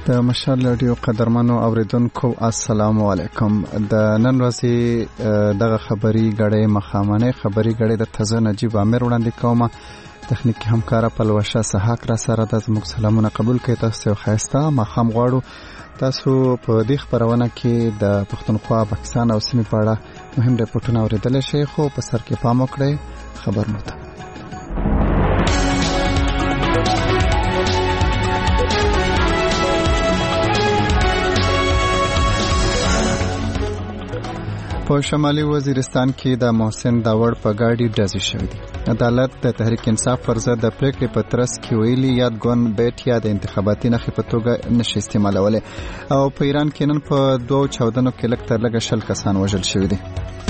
د مشال رادیو قدرمنو اوریدونکو السلام علیکم. د نن ورځې دغه خبري غړې مخامنه خبري غړې د تازه نجیب امیر وړاندې کوم. تخنیکی همکار پلوشه سحاق را سره د زموږ سلامونه قبول کړئ. تاسو خیسته مخام غواړو تاسو په دې خبرونه کې د پښتونخوا پاکستان او سیمې په اړه مهم رپورټونه اوریدل شي، خو په سر کې پام وکړئ خبر مو ته. په شمالي وزیرستان کې د محسن داوړ په ګاډي ډزې شوې دي. عدالت د تحریک انصاف پر ضد د پریکړې په ترڅ کې ویلي یادګون بیت یا د انتخاباتي نښې په توګه نشي استعمالولای. او په ایران کې نن په 2 چاودنو کې لږ تر لږه 10 کسان وژل شوي دي.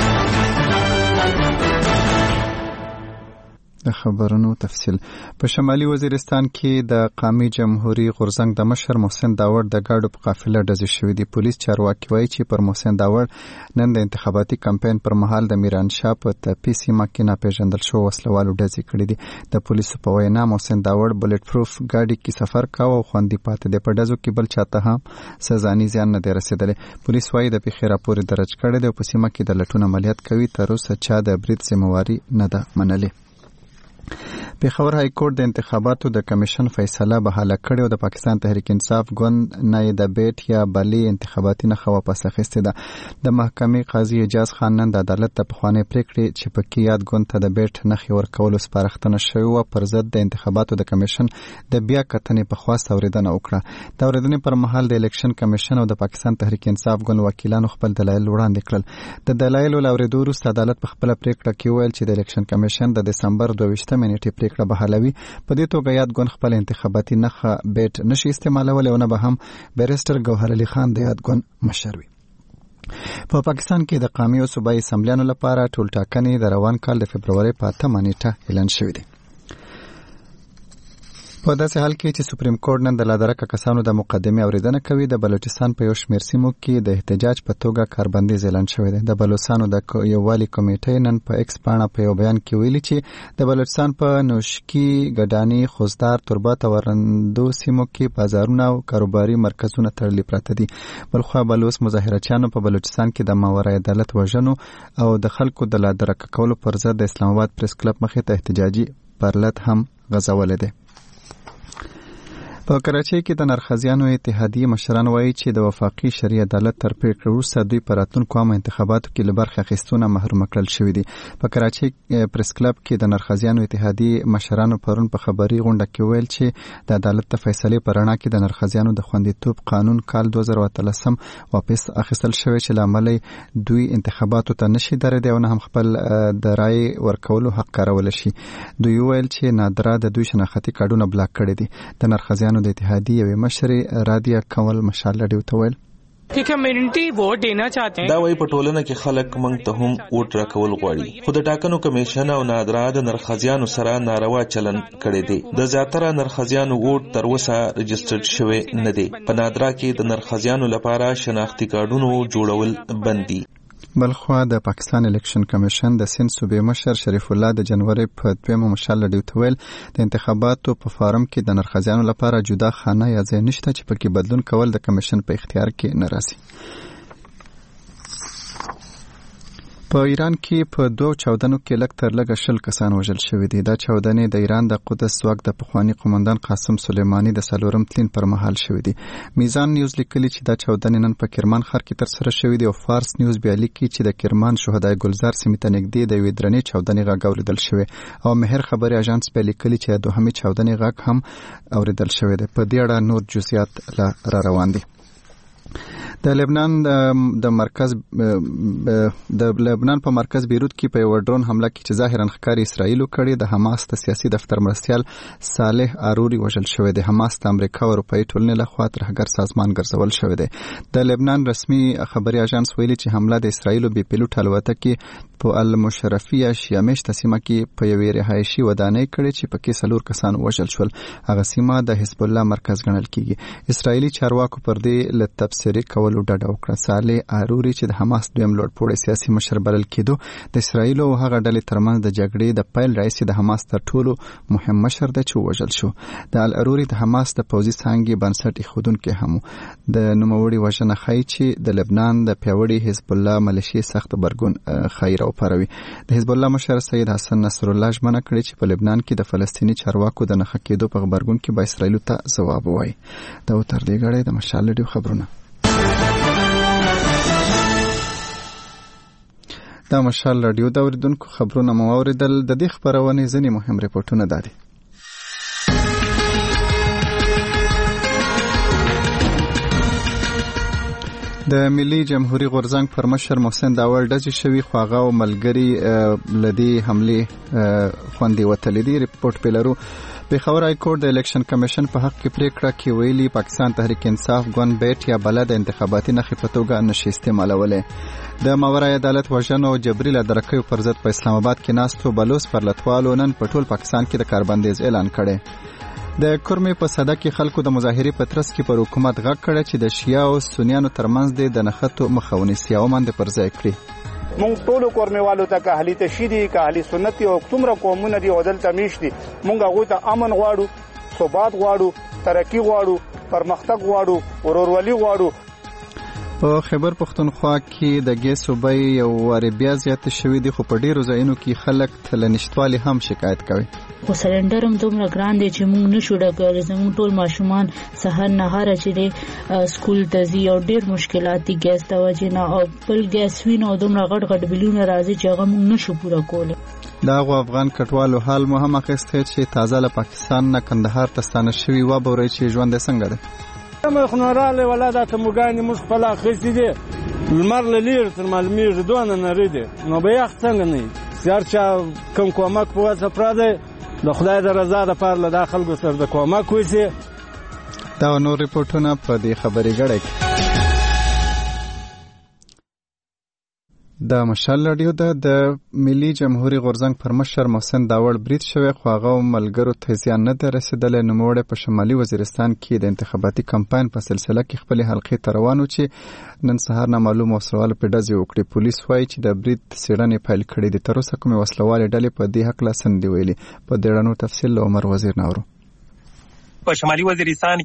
د خبرونو تفصیل. په شمالي وزیرستان کې د قومي جمهوریت غورزنګ د مشر محسن داوړ د ګاډو په قافله ډزې شوې دي. پولیس چارواکي وایي چې پر محسن داوړ نن د انتخاباتي کمپاین پر مهال د میرانشاه په تپې سیمه کې ناپېژندل شو وسلوالو ډزې کړې دي. د پولیسو په وینا محسن داوړ بلټ پروف ګاډي کې سفر کاوه او خوندي پاتې دی. په ډزو کې بل چاته هم څه ځاني زیان نه دی رسېدلی. پولیس وایي د پیښې راپور درج کړی دی او په سیمه کې د لټون عملیات کوي. تر اوسه چا د برید ذمہواری نه ده منلې. پیښور های کورټ د انتخاباتو د کمیشن فیصله بحاله کړې او د پاکستان تحریک انصاف ګوند نه د بیت یا بلی انتخاباتي نښه واپس اخیستې ده. د محکمې قاضي اجاز خان نن د عدالت د پخوانۍ پریکړې چې پکې یاد ګوند ته د بیت نښې ورکولو سپارښتنه شوې وه پر ضد د انتخاباتو د کمیشن د بیا کتنې په خواست اورېدنه وکړه. د اورېدنې پر مهال د الیکشن کمیشن او د پاکستان تحریک انصاف ګوند وکیلانو خپل دلایل وړاندې کړل. د دلایلو له اورېدو وروسته عدالت په خپله پریکړه کې وویل چې د الیکشن کمیشن د دسمبر 22 نیټې پریکړه بحالوي. په دې توګه یاد ګوند خپل انتخاباتي نښه بیت نشي استعمالولای او نه به هم بیرسټر ګوهر علي خان د یاد ګوند مشر وي. په پاکستان کې د قومي او صوبایي اسمبلیانو لپاره ټولټاکنې د روان کال د فبرवरी په 8 نیټه اعلان شوې دي. په داسې حال کې چې سپریم کورټ نن د لادرکه کسانو د مقدمې اوریدنه کوي، د بلوچستان په یو شمېر سیمو کې د احتجاج په توګه کاربندیز اعلان شوی دی. د بلوچستانو د یووالي کمیټې نن په ایکس پاڼه په یو بیان کې ویلي چې د بلوچستان په نوشکی، ګډانی، خوزدار، تربت او ورندو سیمو کې بازارونه او کاروباري مرکزونه تړلي پراته دي. بلخوا بلوچ مظاهرچیانو په بلوچستان کې د ماورای عدالت وژنو او د خلکو د لادرکه کولو پر ضد د اسلام آباد پریس کلب مخې ته احتجاجي پرلط هم غځولې ده. په کراچۍ کې د نرخزیانو اتحادیې مشران وایي چې د وفاقي شرعي عدالت تر پریکړې وروسته دوی په راتلونکو عامه انتخاباتو کې له برخې اخیستونه محروم کړل شوي دي. په کراچۍ پریس کلب کې د نرخزیانو اتحادیې مشرانو پرون په خبري غونډه کې ویل چې د عدالت د فیصلې په رڼا کې د نرخزیانو د خوندیتوب قانون کال 2013 واپس اخیستل شوی چې له امله دوی انتخاباتو ته نشي درېدی او نه هم خپل د رای ورکولو حق کارولی شي. دوی ویل چې نادره د دوی شناختي کارډونه بلاک کړي دي. د نرخزیانو د اتحادیې یوې مشرې رادیه کول مشال لډیو ته ویل कि community vote देना चाहते हैं. دا وایي په ټولنه کې خلک موږ ته هم ووټ راکول غواړي، خو د ټاکنو کمیشن او نادره د نرخزیانو سره ناروا چلن کړی دی. د زیاتره نرخزیانو ووټ تر اوسه رجسټرډ شوی نه دی. په نادره کې د نرخزیانو لپاره شناختي کارډونو جوړول بند دي. بلخوا د پاکستان الیکشن کمیشن د سند صوبې مشر شریف الله د جنوري په 2 مشال لډیو ته ویل د انتخاباتو په فارم کې د نرخزیانو لپاره جدا خانه یا ځای نشته چې پکې بدلون کول د کمیشن په اختیار کې نه راسي. په ایران کې په 2 چاودنو کې لږ تر لږه 10 کسان وژل شوي دي. دا چاودنې د ایران د قدس ځواک د پخوانی قومندان قاسم سلیمانی د 4 تلین پر مهال شوي دي. میزان نیوز لیکلي چې دا چاودنې نن په کرمان ښار کې ترسره شوي دي او فارس نیوز بیا لیکي چې د کرمان شهدای ګلزار سیمې ته نږدې د یوې درنې چاودنې غږ اوریدل شوی او مهر خبري اژانس بیا لیکلي چې د دوهمې چاودنې غږ هم اوریدل شوی دی. په دې اړه نور جزئیات را روان دي. د لبنان په مرکز بیروت کې په یو ډرون حمله کې چې ظاهرا ښکار اسرائیل کړی د حماس د سیاسي دفتر مرستیال صالح آروري وژل شوی دی. حماس د امریکا او اروپאי ټولنې لخوا ترهګر سازمان ګرځول شوی دی. د لبنان رسمي خبري اژانس ویلي چې حمله د اسرائیل بي پیلوټ الوتکې په المشرفیه شیامش سیمه کې په یوې رهایشي ودانۍ کړې چې پکې 4 کسان وژل شول. هغه سیمه د حزب الله مرکز ګڼل کیږي. اسرائیلي چارواکو پر دې له تبصرې کولو ډډه وکړه. صالح اروري چې د حماس دویم لوړپوړی سیاسي مشر بلل کېدو د اسرائیل او هغه ډلې ترمنځ د جګړې د پیل راهیسې د حماس تر ټولو مهم مشر دی چې ووژل شو. د الاروري د حماس د پوځي څانګې بنسټ ایښودونکی هم د نوموړي وژنه ښایي چې د لبنان د پیاوړي حزب الله ملیشې سخت غبرګون ښایي راوپاروي. د حزب الله مشر سید حسن نصر الله ژمنه کړې چې په لبنان کې د فلسطیني چارواکو د نښه کېدو په غبرګون کې به اسرائیل ته ځواب ووایي. دا تر دې غړې د مشال لډیو خبرونه. دا مشال رادیو د اوریدونکو خبرونه مو اوریدل. د دې خبرونې ځینې مهم ریپورتونه دي. د ملي جمهوریت غورځنګ پر مشر محسن داور ډزې شوي خو هغه او ملګري لدی حملې خوندې وتلې دي. ریپورت پیلرو پیښور های کورټ د الیکشن کمیشن په حق کې پریکړه کې ویلي پاکستان تحریک انصاف ګوند بیت یا بلد انتخاباتي نښې په توګه نشي استعمالولې. د ماورای عدالت وژنو او جبري لادرکیو پر ضد په اسلام آباد کې ناستو بلوچ پرلتوالو نن په ټول پاکستان کې د کاربندیز اعلان کړی. د کورمې په صده کې خلکو د مظاهرې په ترڅ کې پر حکومت غږ کړی چې د شیعه او سنیانو ترمنځ د نښتو مخه ونیسي او منډې پر ځای کړي. مونږ ټول کورمېوالو ته که اهل تشیدي که اهل سنت او څومره قومونه دي او دلته میشتي مونږ هغوی ته امن غواړو، ثبات غواړو، ترقي غواړو، پرمختګ غواړو، ورورولي غواړو. په خیبر پختونخوا کې د ګیسو بیې یو وارې بیا زیاتې شوي دي خو په ډیرو ځایونو کې خلک له نشتوالي هم شکایت کوي. خو سلنډر هم دومره ګران دی چې موږ نشو ډکولی. زموږ ټول ماشومان سهار نهاره چې دی سکول ته ځي او ډیر مشکلات دي ګیس د وجې نه، او بل ګیس وي نو دومره غټ غټ بلونه راځي چې هغه موږ نشو پوره کولی. د هغو افغان کډوالو حال مو هم اخیستی چې تازه له پاکستان نه کندهار ته ستانه شوي وبورئ چې ژوند یې څنګه دی. مخنوراله ولا دا تموګانې موږ خپل اخیستې دي، لمر له لیرې تر معلومیږي دونه نری دی، نو به یخ څنګه نه وي. هر چا کوم کومک په وسه پراده د خدای د رضا لپاره له دا خلکو سره د کومک وشي. دا نور ریپورټونه په دې خبرې غړی کې. د مشال رادیو د ملي جمهوریت غورځنګ پر مشر محسن داور برید شوی خو هغه ملګرو ته زیان نه دی رسېدلی. نوموړی په شمالي وزیرستان کې د انتخاباتي کمپاین په سلسله کې خپلې حلقې ته روان و چې نن سهار نامعلوم وسلوالو پرې ډزې وکړې. پولیس وایي چې د برید څېړنې پیل کړې دي. تر اوسه کومې وسلوالې ډلې په دې هکله څه نه دي ویلي. په دې اړه نور تفصیل له عمر وزیر نه اورو. په شمالي وزیرستان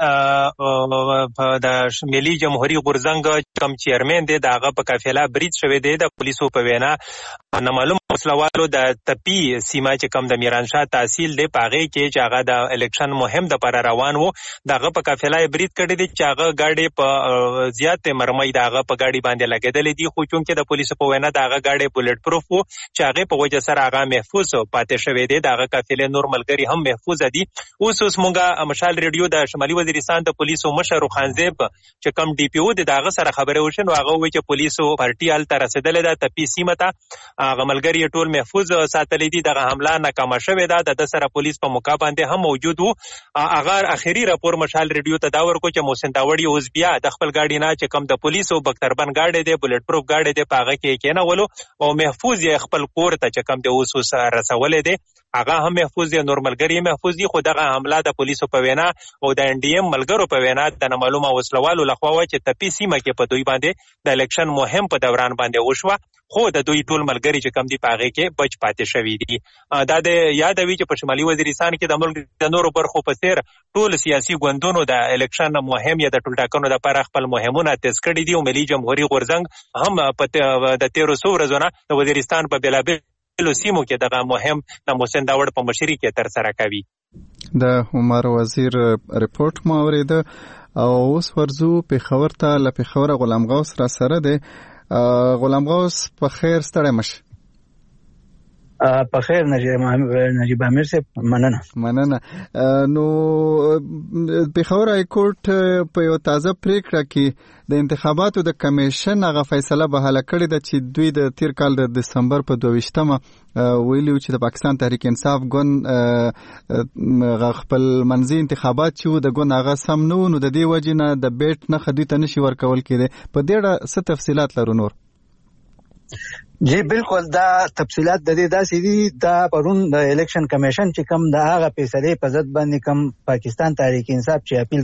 کې د ملي جمهوریت غورځنګ کم چیرمن دی دغه په قافله برید شوی دی. د پولیسو په وینا نامعلوم وسلوالو د تپی سیمه چې کم د میرانشاه تحصیل دی پاغه کې چې هغه د الیکشن مهم د پر روان وو دغه په قافله برید کړی دی چې هغه گاډي په زیات مرمۍ دغه په گاډي باندې لګیدلې دي. خو چونکې د پولیسو په وینا دغه گاډي بولټ پروف وو چې هغه په وجه سره هغه محفوظ پاتې شوی دی. دغه قافله نور ملګری هم محفوظ دي. اوس مونږه مشال ریډیو د شمالي وزیرستان د پولیسو مشر خانزیب چې کم ډي پی او دغه سره خبره وشن هغه وی چې پولیسو پارټي ال تر رسیدلې ده تپی سیمه ته هغه ملګری ټول محفوظ ساتلې دي. دغه حمله ناکامه شوې ده. د سره پولیس په موقع باندې هم موجود وو. هغه اخیری راپور مشال ریډیو ته دا ورکو چې محسن داوړي اوس بیا د خپل گاډي نه چې کم د پولیسو بختربن گاډي دی بولټ پروف گاډي دی پاغه کې کېنولو او محفوظ یې خپل کور ته چې کم د اوس رسولې دی هغه هم محفوظ دي. نور ملګری محفوظ دي. خو دغه حمله د پولیسو په وینا او د ان ډي ام ملګرو په وینا د نامعلومه وسلوالو لخوا و چې تپی سیمه کې په دوی باندې د الیکشن مهم په دوران باندې وشوه. خو د دوی ټول ملګری چې کم دي پاغه کې بچ پاتې شوی دي. دا د یادوي چې په شمالي وزیرستان کې د ملک د نورو برخو په څیر ټول سیاسي ګوندونو د الیکشن مهم یا د ټول ټاکنو لپاره خپل مهمونه تیز کړي دي. او ملي جمهوریت غورځنګ هم په د 1300 ورځې د وزیرستان په بلابل سیمو کې دغه مهم د محسن داوړ په مشرۍ کې تر سره کوي. د عمر وزیر ریپورت مو اوریده. او اوس ورځو پیښور ته له پیښور غلام غوث را سره دی. غلام غوث په خیر ستړی مشه. په خیر نجیب امیر صاحب مننه. نو پیښور های کورټ په یو تازه پریکړه کې د انتخاباتو د کمیشن هغه فیصله به حل کړې ده چې دوی د تیر کال د دسمبر په 22مه ویلي چې د پاکستان تحریک انصاف ګوند خپل منځي انتخابات چې د ګوند هغه سم نه و نو د دې وجې نه د بیټ نښه دوی ته نشي ورکول کېدی. په دې اړه څه تفصیلات لرو نور؟ جی بالکل دا تفصیلات د دې داسې دي. دا پرون د الیکشن کمیشن چې کم د هغه فیصلې په ضد باندې کم پاکستان تحریک انصاف چې اپیل کړو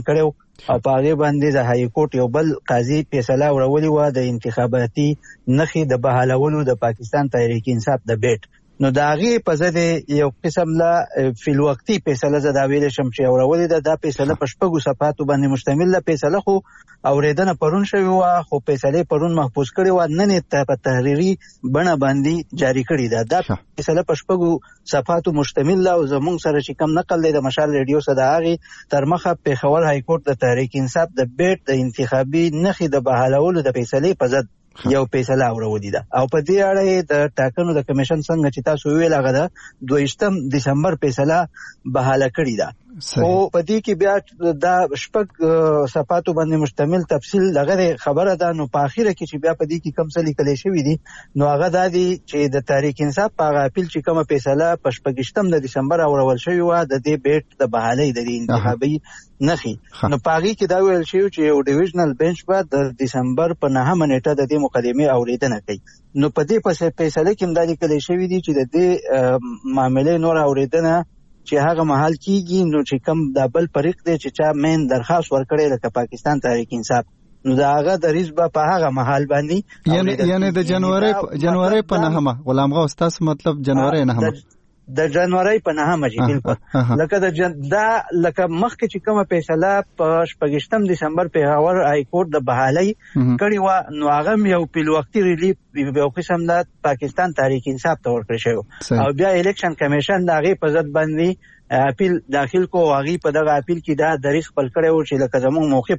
او په هغه باندې د های کورټ یو بل قاضي فیصله ورولې و د انتخاباتي نخي د بحالولو د پاکستان تحریک انصاف د بیت. نو دا هغه په ځای یو قسم لا فی الوقتی فیصله زدا ویل شم چې اورولې دا فیصله په شپږو صفحاتو باندې مشتمل ده. فیصله خو اوریدنه پرون شوی و، خو فیصله پرون محفوظ کړي و، نن ته په تحریری بڼه باندې جاری کړي ده. دا فیصله په شپږو صفحاتو مشتمل ده او زموږ سره چې کم نقل دی د مشال ریډیو سره د هغه تر مخه پیښور های کورټ د تحریک انصاف د بیت د انتخابي نخي د بحالولو د فیصله په ضد یو فیصله اورولې ده. او په دې اړه د ټاکنو د کمیشن څنګه چې تاسو ویل هغه د 22 دسمبر فیصله بحاله کړې ده. او په دې کې بیا دا شپږ صفحاتو باندې مشتمل تفصیل دغه خبره ده. نو په اخیره کې چې بیا په دې کې کم څه لیکل شوی دي نو هغه دا دي چې د تحریک انصاف په اپیل چې کومه فیصله په 28 دسمبر اورول شوی و د دې بیت د بحالۍ د انتخابي نخي، نو پاغي کې دا ویل شوی چې یو ډیویژنل بنچ به د دسمبر په 9 نیټه د دې مقدمه اوریدنه کوي. نو په دې پسې فیصله کې مداري کړي شوی دي چې د دې معاملې نور اوریدنه چې هغه محل کیږي. نو چې کم د بل فریق دی چې چا مین درخواست ورکړي لکه پاکستان تحریک انصاف، نو دا هغه د ریزبه په هغه محل باندې یعنی د جنوري په 9 غلام غوث تاسو مطلب جنوري 9 د جنوري په 9 چې بالکل لکه دا لکه مخکې چې کومه فیصله په 28 دسمبر پیښور های کورټ د بحالۍ کړي و، نو هغه یو په وختي ریلیف یو قسم د پاکستان تحریک انصاف ته ورکړی شو او بیا الیکشن کمیشن د هغه په ضد باندې اپیل داخل کو. هغه په دغه اپیل کې دا دریغ خپل کړی و چې لکه زموږ موقف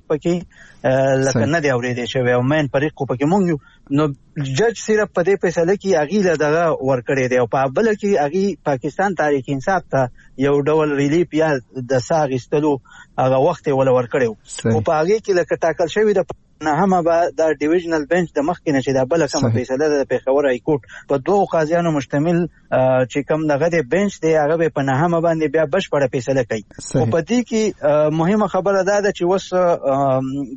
پکې لکه نه دی اورېدل شوی او مین فریق پکې مونږ. نو جج صرف په دې فیصله کې هغه دغه ورکړی دی او په بل کې هغه پاکستان تحریک انصاف ته یو ډول ریلیف یا د ساغستلو هغه وخت ولا ورکړی او په هغه کې لکه ټاکل شوی د نه هم به دا ډیویژنل بنچ د مخکې نه چې دا بل کومه فیصله د پیښور های کورټ په دوه قاضیانو مشتمل چې کوم دغه د بنچ دی هغه په نه هم باندې بیا بشپړه فیصله کوي. او په دې کې مهمه خبره ده چې وس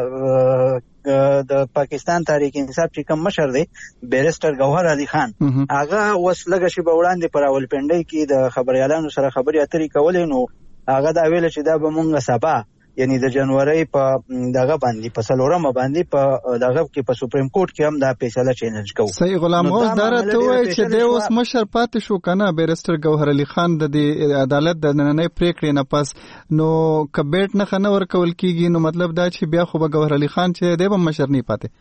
د پاکستان تحریک انصاف چې کوم مشر دی بیرسټر گوهر علي خان هغه وس لږ شي په وړاندې پر راولپنډۍ کې د خبريالانو سره خبري اترې کولې. نو هغه دا ویل چې دا به مونږه سبا یعنی د جنوري په دغه باندې په سلورمه باندې په دغه کې په سپریم کورټ کې هم دا فیصله چیلنج کوي. صحیح غلام غوث درته وایي چې د اوس مشر پاتې شو کنه بیرسټر گوهر علي خان د عدالت د نننۍ پریکړې نه پس نو کبیټ نه خنه ورکول کیږي. نو مطلب دا چې بیا خو به گوهر علي خان چې دی به مشر نه پاتې.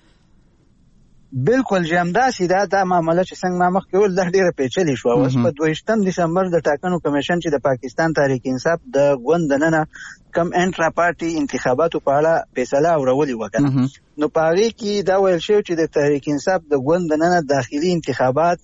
بالکل جامدا سیدا دا معاملې چې څنګه ما مخکې ول د ډیره پیچلې شو. اوس په 22 دسمبر د ټاکنو کمیشن چې د پاکستان تحریک انصاف د غوند نننه کم انټرا پارټي انتخاباتو په اړه فیصله اورولې وکړه. نو په هغه کې دا ویل شوی چې د تحریک انصاف د غوند نننه داخلي انتخابات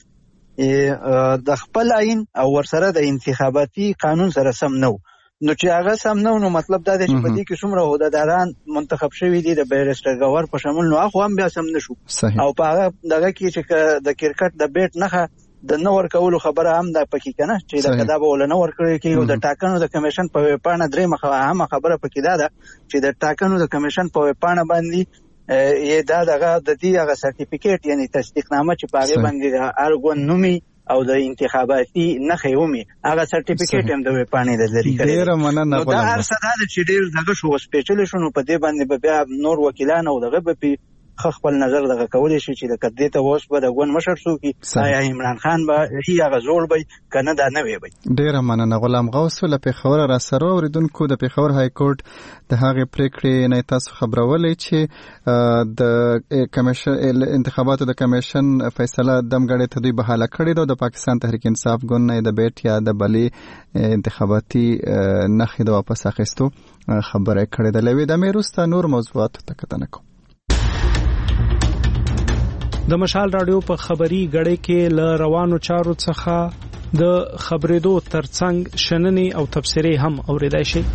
د خپل عین او ورسره د انتخاباتي قانون سره سم نه. نو چې هغه سم نه نو مطلب دا دی چې په دې کې څومره عہدهداران منتخب شوي دي د بیرسټر گوهر په شمول نو هغه هم بیا سم نشو. او په هغه دغه کې چې د کرکټ د بیت نه د نور کولو خبره هم د پکې کنه چې دا به ول نه ور کړی کې او د ټاکنو د کمیشن په پاڼه درې مخه خبره پکې ده چې د ټاکنو د کمیشن په پاڼه باندې یې دا دغه د دې هغه سرټیفیکیټ یعنی تصدیقنامه چې په هغه باندې ارګون نومي او د انتخاباتي نخې ومي هغه سرټیفیکیټ هم د پاڼې د لري کړی. ډیر مننه غواړم. دا هر څه دا چې ډیر دغه شو سپیشل شنو په دې باندې بیا نور وکیلان او دغه په خپل نظر دغه کولې شي چې د کدې ته اوس به د غون مشر سو کی آیا عمران خان به هیغه زوړ به کنه دا نه وي. ډیر مننه غلام غوث له پیښور را سره اوریدونکو د پیښور های کورټ د هغه پریکړې نه تاسو خبرولې چې د کمیشن انتخاباتو د کمیشن فیصله دمګړې ته دوی بحاله کړې ده. د پاکستان تحریک انصاف ګوند نه د بیت یا د بلی انتخاباتي نخې د واپس اخیستو خبره کړې ده. لوي د میروستا نور موضوعات ته کتنه کوم. د مشال رادیو په خبري غړې کې ل روانو چارو څخه د خبرېدو ترڅنګ شننې او تبصرې هم اوریدای شي.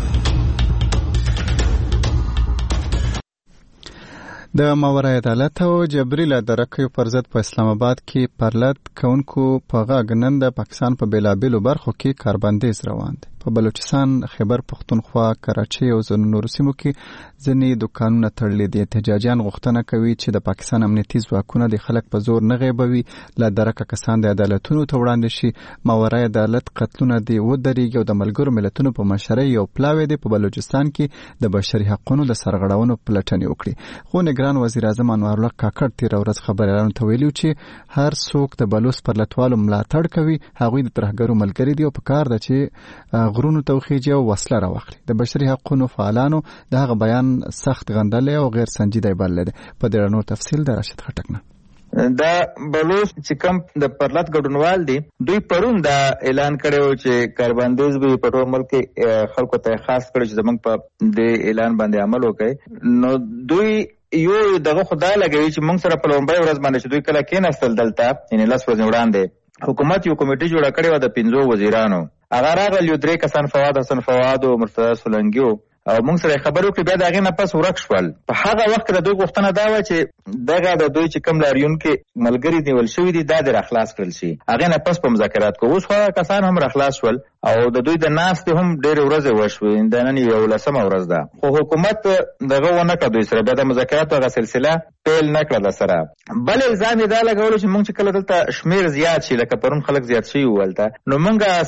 د ماورای عدالت او جبري له درکې پر ضد په اسلام آباد کې پرلط کونکو په غاګنن د پاکستان په بیلابېلو برخو کې کاربندیز روان دي. په بلوچستان، خیبر پختونخوا، کراچۍ او ځینو نورو سیمو کې ځینې دوکانونه تړلي دي. احتجاجیان غوښتنه کوي چې د پاکستان امنیتي ځواکونه د خلک په زور نه غیبوي، له درکه کسان د عدالتونو ته وړاندې شي، ماورای عدالت قتلونه دي ودرېږي او د ملګرو ملتونو په مشرۍ یو پلاوی دی په بلوچستان کې د بشري حقوقو د سرغړونو پلټنې وکړي. خو نگران وزیر اعظم انور الله کاکړ تیر ورځ خبريالانو ته ویلي چې هر څوک د بلوچ پر لټوالو ملاتړ کوي، هغوی د ترهګرو ملګري دي او په کار ده چې غرونو توخیږي او وسله راوخلي. د بشري حقوقو فعالانو د هغه بیان سخت غندلې او غیر سنجیده بلل. په دې اړه تفصیل د راشد خټک نه. دا بلوچ چې کم د پرلط ګډونوال دي، دوی پرون دا اعلان کړو چې کاربندیز به په ټول ملک خلکو ته خاص کړي چې زمونږ په دې اعلان باندې عمل وکړي. نو دوی یو دغه خدای لګوي چې موږ سره په لومړی ورځ باندې چې دوی کله کېناستل دلته، یعنې 10 ورځې وړاندې حکومت یو کمیټه جوړه کړې وه د 5 وزیرانو. هغه راغلي 3 کسان، فواد حسن فواد او مرتضی سولنګي، او موږ سره خبرې وکړې. بیا د هغې نه پس ورک شول. په هغه وخت کې د دوی غوښتنه دا وه چې دغه د دوی چې کوم لاریونکي ملګري نیول شوي دي دا دې راخلاص کړل شي. هغې نه پس په مذاکرات کوو. اوس خو هغه کسان هم راخلاص شول او د دوی د ناستې هم ډېرې ورځې وشوې. د نن 11مه ورځ ده، خو حکومت دغه ونه کړه دوی سره. بیا د مذاکراتو هغه سلسله پیل نه کړه سره. بل الزام یې دا لګولو چې موږ چې کله دلته شمېر زیات شي، لکه پرون خلک زیات شوي وو هلته، نو موږ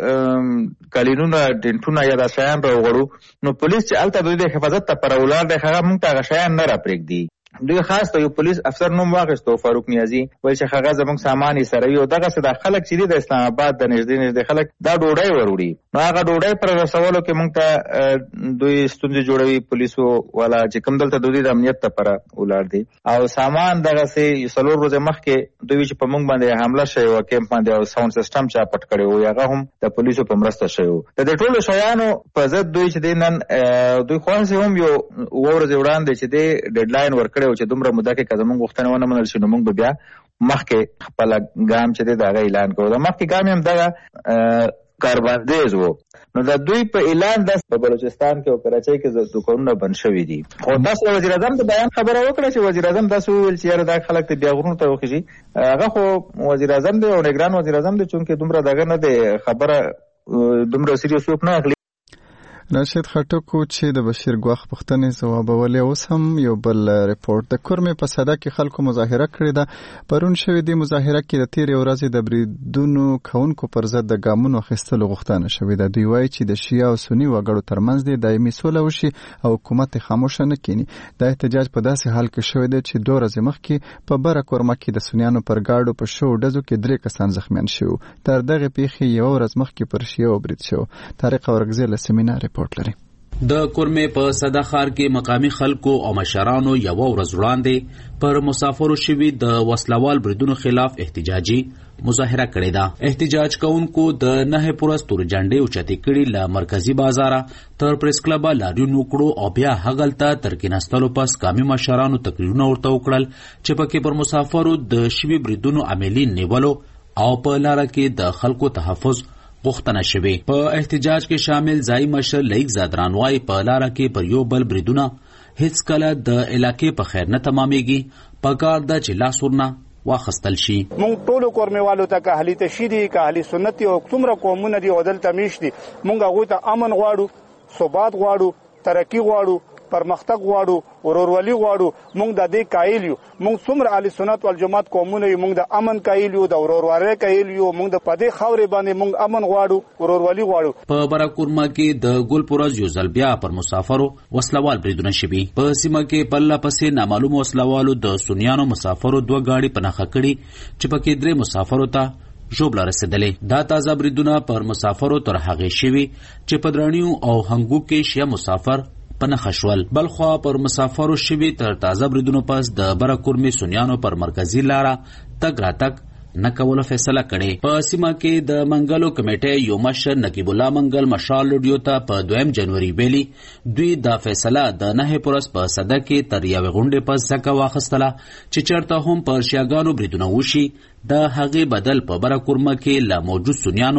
څه کلینونه ډینټونه یا دا شیان راوغړو، نو پولیس چې هلته دوی د حفاظت ته پر ولاړ دی، هغه موږ ته هغه شیان نه راپرېږدي. دوی خاص ته یو پولیس افسر نوم واخیستو، فاروق نیازي، وایي چې هغه زموږ سامان یې سره وي او دغسې دا خلک چې دي د اسلام آباد د نږدې خلک دا ډوډۍ وروړي. نو هغه ډوډۍ پر رسولو کې موږ ته دوی ستونزې جوړوي. پولیسو والا چې کوم دلته دوی د امنیت لپاره ولاړ دي او سامان دغسې 4 ورځې مخکې دوی چې په موږ باندې حمله شوې وه کیمپ باندې او ساوند سیسټم چا پټ کړی و، هغه هم د پولیسو په مرسته شوی و. د دې ټولو شیانو په ضد دوی چې دی نن دوی خو هم یو 7 ورځې وړاندې چې دی ډیډلاین ورکړی و چې دومره موده کې که زموږ غوښتنې ونه منل شي نو موږ به بیا مخکې خپله ګام چې دی د هغه اعلان کوو. د مخکې ګام هم دغه کاربندیز و. نو د دوی په اعلان د په بلوچستان کې او کراچۍ کې دوکانونه بند شوي دي. خو تاسو وزیر اعظم د بیان خبره وکړه چې وزیر اعظم داسې وویل چې یاره دا خلک ته بیا غرونو ته وخیږي. هغه خو وزیر اعظم دی او نگران وزیر اعظم دی، چونکې دومره دغه نه دی خبره دومره سیریوس څوک نه اخلي. راشد خټک چې د بشیر ګواخ پوښتنې ځوابولې. اوس هم یو بل ریپورت. د کورمې په ساده کې خلکو مظاهره کړې ده. پرون شوې دې مظاهره کې د تیرې ورځې د بریدونو کوونکو پر ضد د ګامونو اخیستلو غوښتنه شوې ده. دوی وایي چې د شیعه او سني وګړو ترمنځ دې دایمي سوله وشي او حکومت خاموشه نه کینی. دا احتجاج په داسې حال کې شوی دی چې 2 ورځې مخکې په بره کورمه کې د سنیانو پر ګاډو په شو ډزو کې 3 کسان زخمیان شوي. تر دغه پیښې 1 ورځ مخکې پر شیعه برید شو. طارق اورګزی له سیمینار ریپورت لري. د کورمې په صدا ښار کې مقامي خلکو او مشرانو 1 ورځ وړاندې پر مسافرو شوي د وسلوال بریدونو خلاف احتجاجي مظاهره کړې ده. احتجاج کوونکو د 9 پورس تور جنډې اوچتې کړې. له مرکزي بازاره تر پریس کلبه لاریون وکړو او بیا هغلته تر کېناستلو پس قامي مشرانو تقریرونه ورته وکړل چې پکې پر مسافرو د شوي بریدونو عملي نیولو او په لاره کې د خلکو تحفظ غوښتنه شوې. په احتجاج کې شامل ځای مشر لیک زادران وایي په لاره کې پر یو بل بریدونه هیڅ کله د علاقې په خیر نه تمامېږي. پکار ده چې لاس ورنه واخیستل شي. موږ ټولو کورمېوالو ته که اهلي تشدي که اهلي سنت او څومره قومونه دي او دلته میشت دي، موږ هغوی ته امن غواړو، ثبات غواړو، ترقي غواړو، پرمختګ غواړو، ورورولي غواړو. موږ د دې قایل یو. موږ څومره اهل سنت والجماعت قومونه یو، موږ د امن قایل یو، د ورورولۍ قایل یو. موږ د پدې خاورې باندې موږ امن غواړو، ورورولي غواړو. په براکورما کې د ګل پورز یو ځل بیا پر مسافرو وسلوال بریدونه شوي. په سیمه کې پرله پسې نامعلوم وسلوالو د سنیانو مسافرو 2 ګاډي په نښه کړي چې پکې 3 مسافرو ته ژوبله رسېدلې. دا تازه بریدونه پر مسافرو تر هغې شوي چې په درانیو او هنګو کې شیعه مسافر پنخه شول. بلخوا پر مسافرو شوي تر تازه بریدونو پس د بره کورمې سنیانو پر مرکزي لاره تګ راتګ نه کولو فیصله کړې. په سیمه کې د منګلو کمیټې یو مشر نقیب الله منګل مشال لوډیو ته په 2 جنوري ویلي دوی دا فیصله د 9 پورس په صده کې تر یوې غونډې پس ځکه واخیستله چې چېرته هم پر شیعاګانو بریدونه وشي د هغې بدل په بره کورمه کې له موجود سنیانو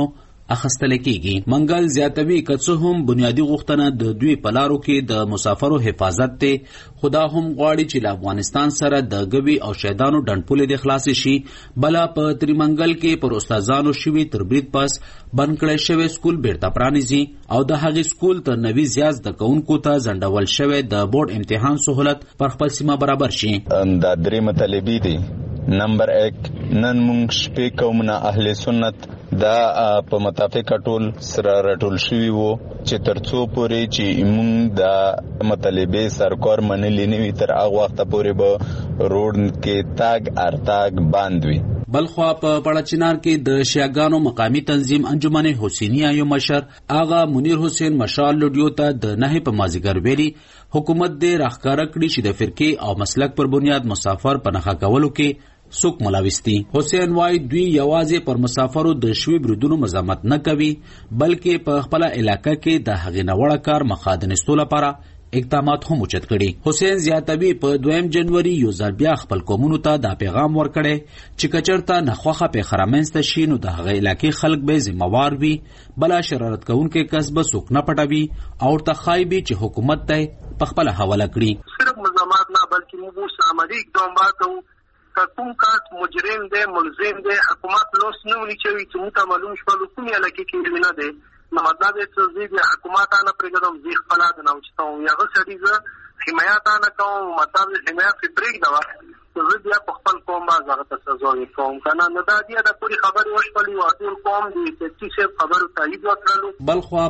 اخستل کیږي. منګل زیاتوي که هم بنیادی غوښتنه د دوی په لارو کې د مسافرو حفاظت ته، خدا هم غواړي چې له افغانستان سره د ګوي او شهیدانو ډنډپولې د خلاص شي. بلا په تریمنګل کې پر استادانو شوي تر برید پس بند کړی شوی سکول بیرته پرانیزي او د هغې سکول تر 90 زیات زده کوونکو ته ځنډول شوی د بورډ امتحان سهولت پر خپل سیمه برابر شي. دا درې مطالبې دي. نمبر 1 نن موږ شپې قومونه اهل سنت دا په متافقه ټول سره راټول شوي وو چې ترڅو پورې چې موږ دا مطالبې سرکار منلې نه وي تر هغه وخته پورې به روډ کې تاګ ارتاګ باند وي. بلخوا په پړچینار کې د شیعاګانو مقامی تنظیم انجمن حسینیه یو مشر آغا منیر حسین مشال لډیو ته د نه په مازیګر ویلي حکومت دې راخکاره کړي چې د فرقې او مسلک پر بنیاد مسافر په نخښه کولو کې څوک ملاوستي. حسین وای دوی یوازې پر مسافرو د شوي بریدونو مزاحمت نه کوي بلکې په خپل علاقه کې د هغې نوړه کار مخادنستو لپاره اقدامات هم اوچت کړي. حسین زیاتوي په 2 جنوري یو ځل بیا خپل قومونو ته دا پیغام ورکړی چې کچرته نخواخه په خرامنسته شي نو د هغې علاقې خلک به ذمہوار وي، بلا شرارت کوونکي کس به څوک نه پټوي او ورته ښایي چې حکومت ته په خپله حواله کړي. صرف مزاحمت نه بلکې موږ اوس عملي اقدامات کوو. کوم کس مجرم دی ملزم دی حکومت لوس نه ونی چې موږ ته معلوم شول کومې علاقې کې نه دی نو مطلب یې څه دی د حکومت نه پرېږدم زه خپل نه اوچتم یا غسړي زه حمایت نه کوم مطلب حمایت پرېږدم زه بیا په خپل قوم باندې هغه ته سزا ورکوم کنه نه دا دی د پوری خبرې وشپلې او ټول قوم دې چې خبرو تایید وکړلو. بلخوا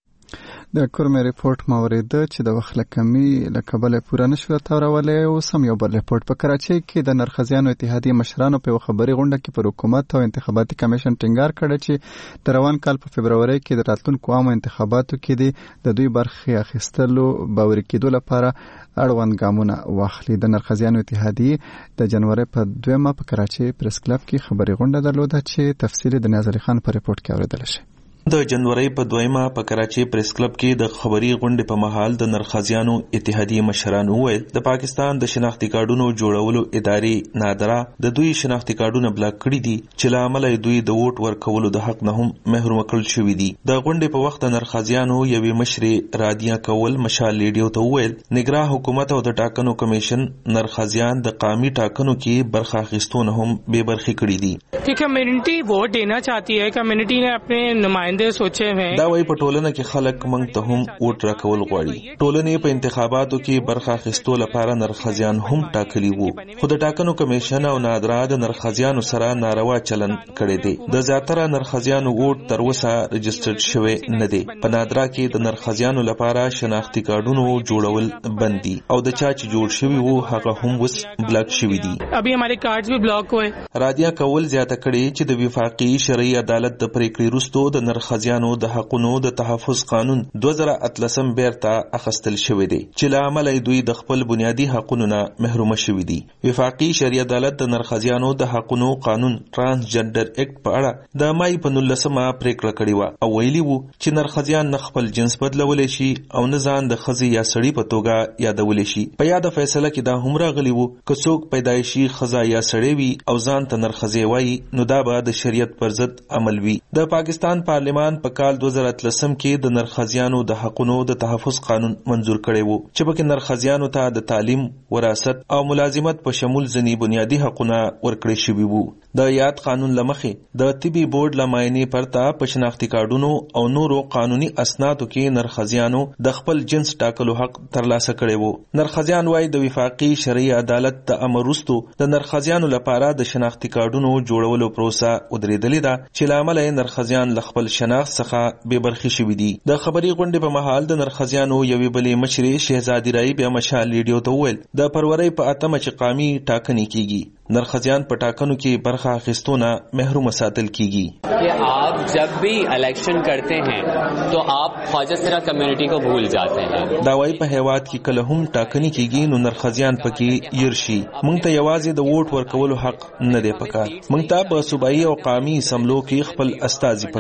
د کورمې ریپورت مورید چې د وخت کمی له کبله پوره نشو تاورولې او سم یو بل ریپورت په کراچۍ کې د نرخزیانو اتحادیه مشرانو په خبري غونډه کې پر حکومت او انتخاباتي کمیشن ټینګار کړی چې د روان کال په فبرवरी کې د راتلونکو عامه انتخاباتو کې د دوی برخه اخیستلو باور کېدو لپاره اړوند ګامونه واخلي. د نرخزیانو اتحادیه د جنوري په 2 په کراچۍ پریس کلب کې خبري غونډه درلوده چې تفصیل د نازل خان په ریپورت کې اوریدل شي. د جنوري په 2 په کراچۍ پریس کلب کې د خبري غونډې په مهال د نرخزیانو اتحادیه مشرانو وویل د پاکستان د شناختی کارډونو جوړولو ادارې نادره د دوی شناختی کارډونه بلاک کړي دي چې له امله دوی د ووټ ورکولو د حق نه هم محروم کړل شوي دي. د غونډې په وخت نرخزیانو یوې مشرې رادیه کول مشال لیډیو ته وویل نګرا حکومت او د ټاکنو کمیشن نرخزیان د قامي ټاکنو کې برخه اخیستونه هم بے برخې کړي دي. कि कम्युनिटी वोट देना चाहती है, कम्युनिटी ने अपने नुमाइंदे सोचे हुए हैं. دا وایي په ټولنه کې خلک موږ ته هم ووټ راکول غواړي. ټولنې په انتخاباتو کې برخه اخیستو لپاره نرخزیان هم ټاکلي وو خو د ټاکنو کمیشن او نادرا د نرخزیانو سره ناروا چلن کړی دی. د زیاتره نرخزیانو ووټ تر اوسه رجسټرډ شوی نه دی. په نادرا کې د نرخزیانو لپاره شناختی کارډونو جوړول بند دي او د چا چې جوړ شوی وو هغه هم وس بلاک شوی دي. ابي हमारे कार्ड्स भी ब्लॉक हुए. رادیه کول زیاته کړي چې د وفاقي شرعي عدالت د پریکړې وروسته د نرخزیانو د حقونو د تحفظ قانون 2013 بیرته اخیستل شوی دی چې له امله دوی د خپل بنیادی حقونو نه محروم شوي دي. وفاقي شرعي عدالت د نرخزیانو د حقونو قانون ترانسجنډر اکټ په اړه د مای په 19مه پریکړه کړې و او ویلي وو چې نرخزیان نه خپل جنس بدلولی شي او نه ځان د ښځې یا سړي په توګه یادولی شي. په یاده فیصله کې دا هم راغلی وو که څوک پیدایشي ښځه یا سړی وي او ځان ته نرخزی وایي نو دا به د شریعت پر ضد عمل وي. د پاکستان پارلیمان په کال 2013 کې د نرخزیانو د حقونو د تحفظ قانون منظور کړی وو چې پکې نرخزیانو ته د تعلیم، وراثت او ملازمت په شمول ځینې بنیادی حقونه ورکړي شوي وو. د یاد قانون لمخې د طبي بورډ لماینې پرته په شناختی کارډونو او نورو قانوني اسنادو کې نرخزیانو د خپل جنس ټاکلو حق ترلاسه کړی وو. نرخزیان وايي د وفاقي شرعي عدالت د امر وروسته د نرخزیانو لپاره د شناختی کارډونو جوړولو پروسه ودرېدلې ده چې له امله نرخزیان له خپل شناخت څخه بې برخې شوي دي. د خبري غونډې په مهال د نرخزیانو یوې بلې مشرې شهزادي رای بیا مشال لیډیو ته وویل د فروری په 8 چې قامي ټاکنې کیږي نرخزیان په ټاکنو کې برخه اخیستونه محروم ساتل کیږي. कि आप जब भी इलेक्शन करते हैं तो आप ख्वाजा सरा कम्युनिटी को भूल जाते हैं. دا وايي په هیواد کې کله هم ټاکنې کیږي نو نرخزیان پکې يرشي. موږ ته یوازې د ووټ ورکولو حق نه دی پکار. موږ ته په صوبایي او قومي اسمبلو کې خپل استازي پکار دي.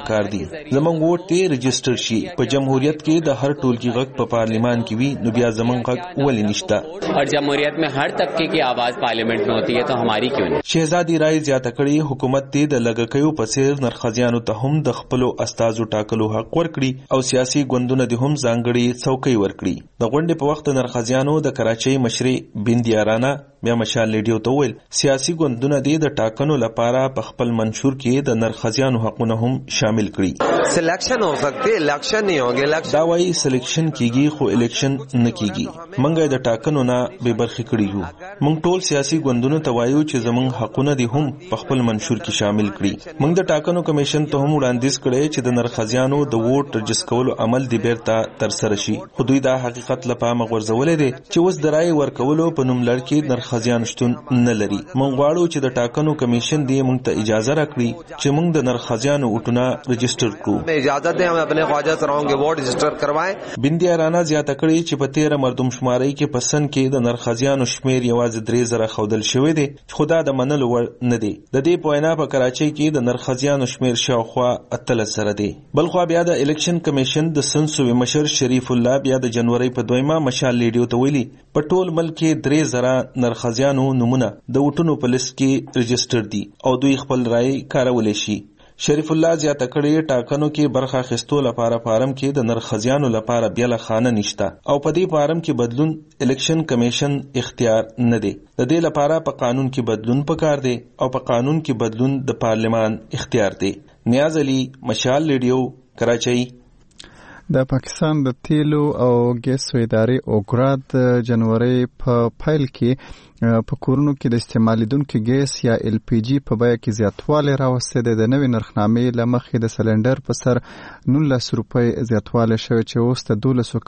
زمونږ ووټ ته رجسټر شي. په جمهوریت کې د هر ټولګي غږ په پارلیمان کې وي نو بیا زمونږ غږ ولې نشته؟ اور جمهوریت میں ہر طبقے کی آواز پارلیمنٹ میں ہوتی ہے تو ہماری کیوں نہیں؟ شہزادی رائے زیاته کړي حکومت ته د لګکیو په څیر نرخزیانو ته هم د خپلو استازو ټاکلو حق ورکړي او سیاسي ګوندونه د هم ځانګړي څوکۍ ورکړي. د غونډې په وخت نرخزیانو د کراچۍ مشرې بندیا رانا بیا مشال لیډیو ته ویل سیاسي ګوندونه د ټاکنو لپاره په خپل منشور کې د نرخزیانو حقونه هم شامل کړي. سلیکشن हो सकती है, इलेक्शन नहीं होंगे. دا وايي سلیکشن کیږي خو الیکشن نه کیږي. منګه د ټاکنو نه به برخې کړي یو. موږ ټول سیاسي ګوندونو ته وایو چې زموږ حقونه دي هم په خپل منشور کې شامل کړي. موږ د ټاکنو کمیشن ته هم وړاندیز کړی چې د نرخزیانو د ووټ رجسټر کولو عمل دی بیرته تر سره شي. خو دوی دا حقیقت لپاره غورځولې دي چې اوس د رائے ورکولو په نوم لړ کې نرخزیان شتون نه لري. موږ غواړو چې د ټاکنو کمیشن دی موږ ته اجازه راکړي چې موږ د نرخزیانو ووټونه رجسټر کړو. اجازه ده هم خپل خواجه سره ووټ رجسټر کروائیں. بندیا رانا زیاته کړي چې په 13 مردم شماري کې پسند کې د نرخزیانو شمیر یوازې 3000 خودل شوی دی. خدا د منلو وړ نه دی. د دې په وینا په کراچۍ کې د نرخزیانو شمیر شاوخوا 13 دی. بلخوا بیا د الیکشن کمیشن د سنسوي مشر شریف الله بیا د جنوري په 2 مشال لیډیو ته ویلي په ټول ملک کې 3000 نرخزیانو نمونه د وټونو په لیست کې رجسټر دي او دوی خپل رائے کارولای شي. شریف الله زیاته کړي ټاکنو کې برخه اخیستو لپاره فارم کې د نرخزیانو لپاره بیل خانه نشته او په دې فارم کې بدلون الیکشن کمیشن اختیار نه دی. د دې لپاره په قانون کې بدلون پکار دی او په قانون کې بدلون د پارلیمان اختیار دی. نیاز علي مشال لیډیو کراچۍ. د پاکستان د تیلو او ګیسو ادارې اوګرا د جنوري په فایل کې په کورونو کې د استعمالیدونکو ګیس یا ال پی جی په بیه کې زیاتوالی راوستی دی. د نوې نرخنامې له مخې د سلنډر په سر 19 روپۍ زیاتوالی شوی چې اوس د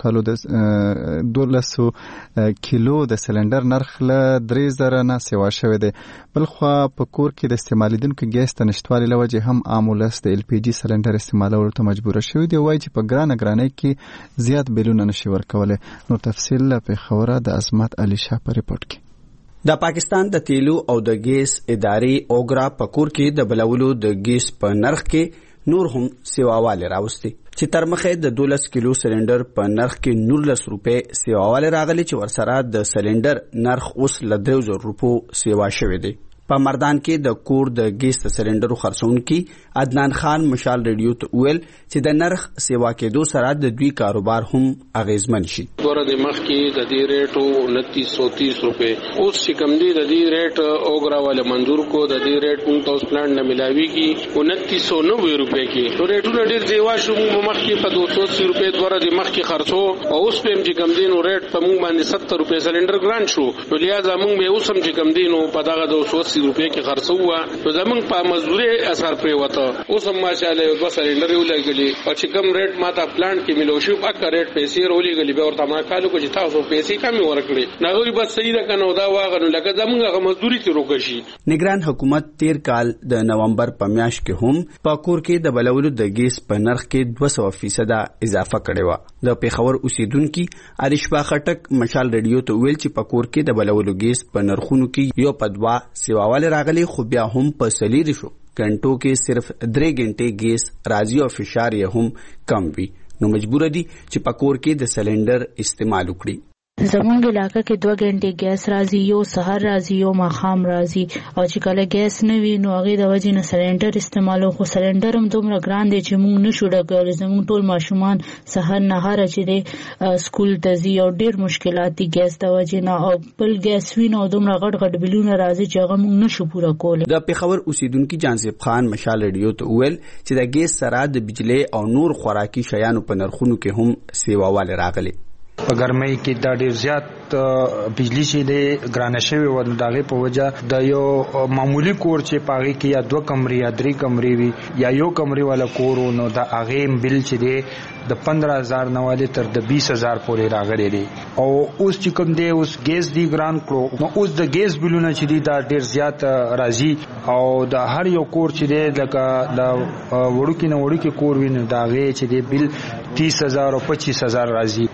1200 کیلو د سلنډر نرخ له 3000 نه سیوا شوی دی. بلخوا په کور کې د استعمالیدونکو ګیس د نشتوالي له وجې هم عام ولس د ال پی جی سلنډر استعمالولو ته مجبوره شوی دی. وایي چې په ګرانۍ کې زیات بیلونه نشي ورکولی. نو تفصیل له پېښوره د عظمت علي شاه په ریپورت کې. د پاکستان د تیلو او د ګیس ادارې اوګرا په کور کې د بلولو د ګیس په نرخ کې نور هم سیواواله راوستي چې تر مخه د 12 کیلو سلنډر په نرخ کې 19 روپۍ سیواواله راغلي چې ورسره د سلنډر نرخ اوس ل 3000 روپو سیوا شوی دی. په مردان کې د کور د ګیس د سلنډرو خرڅونکي عدنان خان مشال ریډیو ته ویل چې د نرخ سیوا کېدو سره د دوی کاروبار هم اغیزمن شي. ګوره د مخ کې د دې ریټو 2930 روپے اوس چې کم دی د دې ریټ اوګرا والے منظور کو د دې ریټ مونږ ته پلان نه ملاويږي 2990 روپے کې تو ریټونه ډیر زیوا شو. مخ کې په 280 روپے ګوره د مخ کې خرڅو او اوس په چې کم دی نو ریټ په مونږ باندې 70 روپے سلنډر ګران شو. نو لہذا مونږ به اوس هم چې کم دی نو په دغه 280 روپے کې خرڅو نو زمونږ په مزدوري اثر پرې وته. اوس هم ماشاءالله یو سلنډر یو لګلی او چې کم ریټ ماته پلان کې ملو شو اکه ریټ پیسې رولې غلی به ورته ما کالو چې تاسو پیسې کم ورکړي نه غوړي بس صحیح ده کنه دا واغنو لکه زمونږه مزدوري ته روکشي. نگران حکومت 13 کال د نومبر په میاشت کې هم په کور کې د بلولو د ګیس په نرخ کې 200% اضافه کړې و. د پیښور اوسیدونکو اریشبا خټک مشال ریډیو ته ویل چې په کور کې د بلولو ګیس په نرخونو کې یو په 2 سیواواله راغلي خو بیا هم په سلیری شو. घंटों के सिर्फ 3 घंटे गैस राजी और फिशार यह हम कम भी नो मजबूर दी چې پکور کې د سلنډر استعمال وکړي. زمونږ علاقه کې 2 غنټې ګیس راځي، یو سحر راځي یو ماښام راځي، او چې کله ګیس نه وي نو هغه د وجې نه سلنډر استعمالو. خو سلنډر هم دومره ګران دی چې موږ نشو ډکولی. زمونږ ټول ماشومان سحر نهاره چې دی سکول ته ځي او ډېر مشکلات دي ګیس د وجې نه، او بل ګیس وي نو دومره غټ غټ بلونه راځي چې هغه موږ نشو پوره کولی. د پیښور اوسیدونکي جانسیب خان مشال ریډیو ته ویل چې د ګیس سره د بجلی او نور خوراکي شیانو په نرخونو کې هم سیواواله راغلي. په ګرمۍ کې دا ډېر زیات بجلی چې دی ګرانه شوې وه، د هغې په وجه د یو معمولي کور چې په هغې کې یا 2 کمرې یا 3 کمرې وي یا یو کمرې والا کور و، نو د هغې بل چې دی د 15,000 نه والې تر د 20,000 پورې راغلی دی. او اوس چې کوم دی اوس ګیس دی ګران کړو، نو اوس د ګیس بلونه چې دی دا ډېر زیات راځي، او د هر یو کور چې دی لکه د وړوکي نه وړوکي کور وي نو د هغې چې دی بل 30,000 او 25,000 راځي. نو تاسو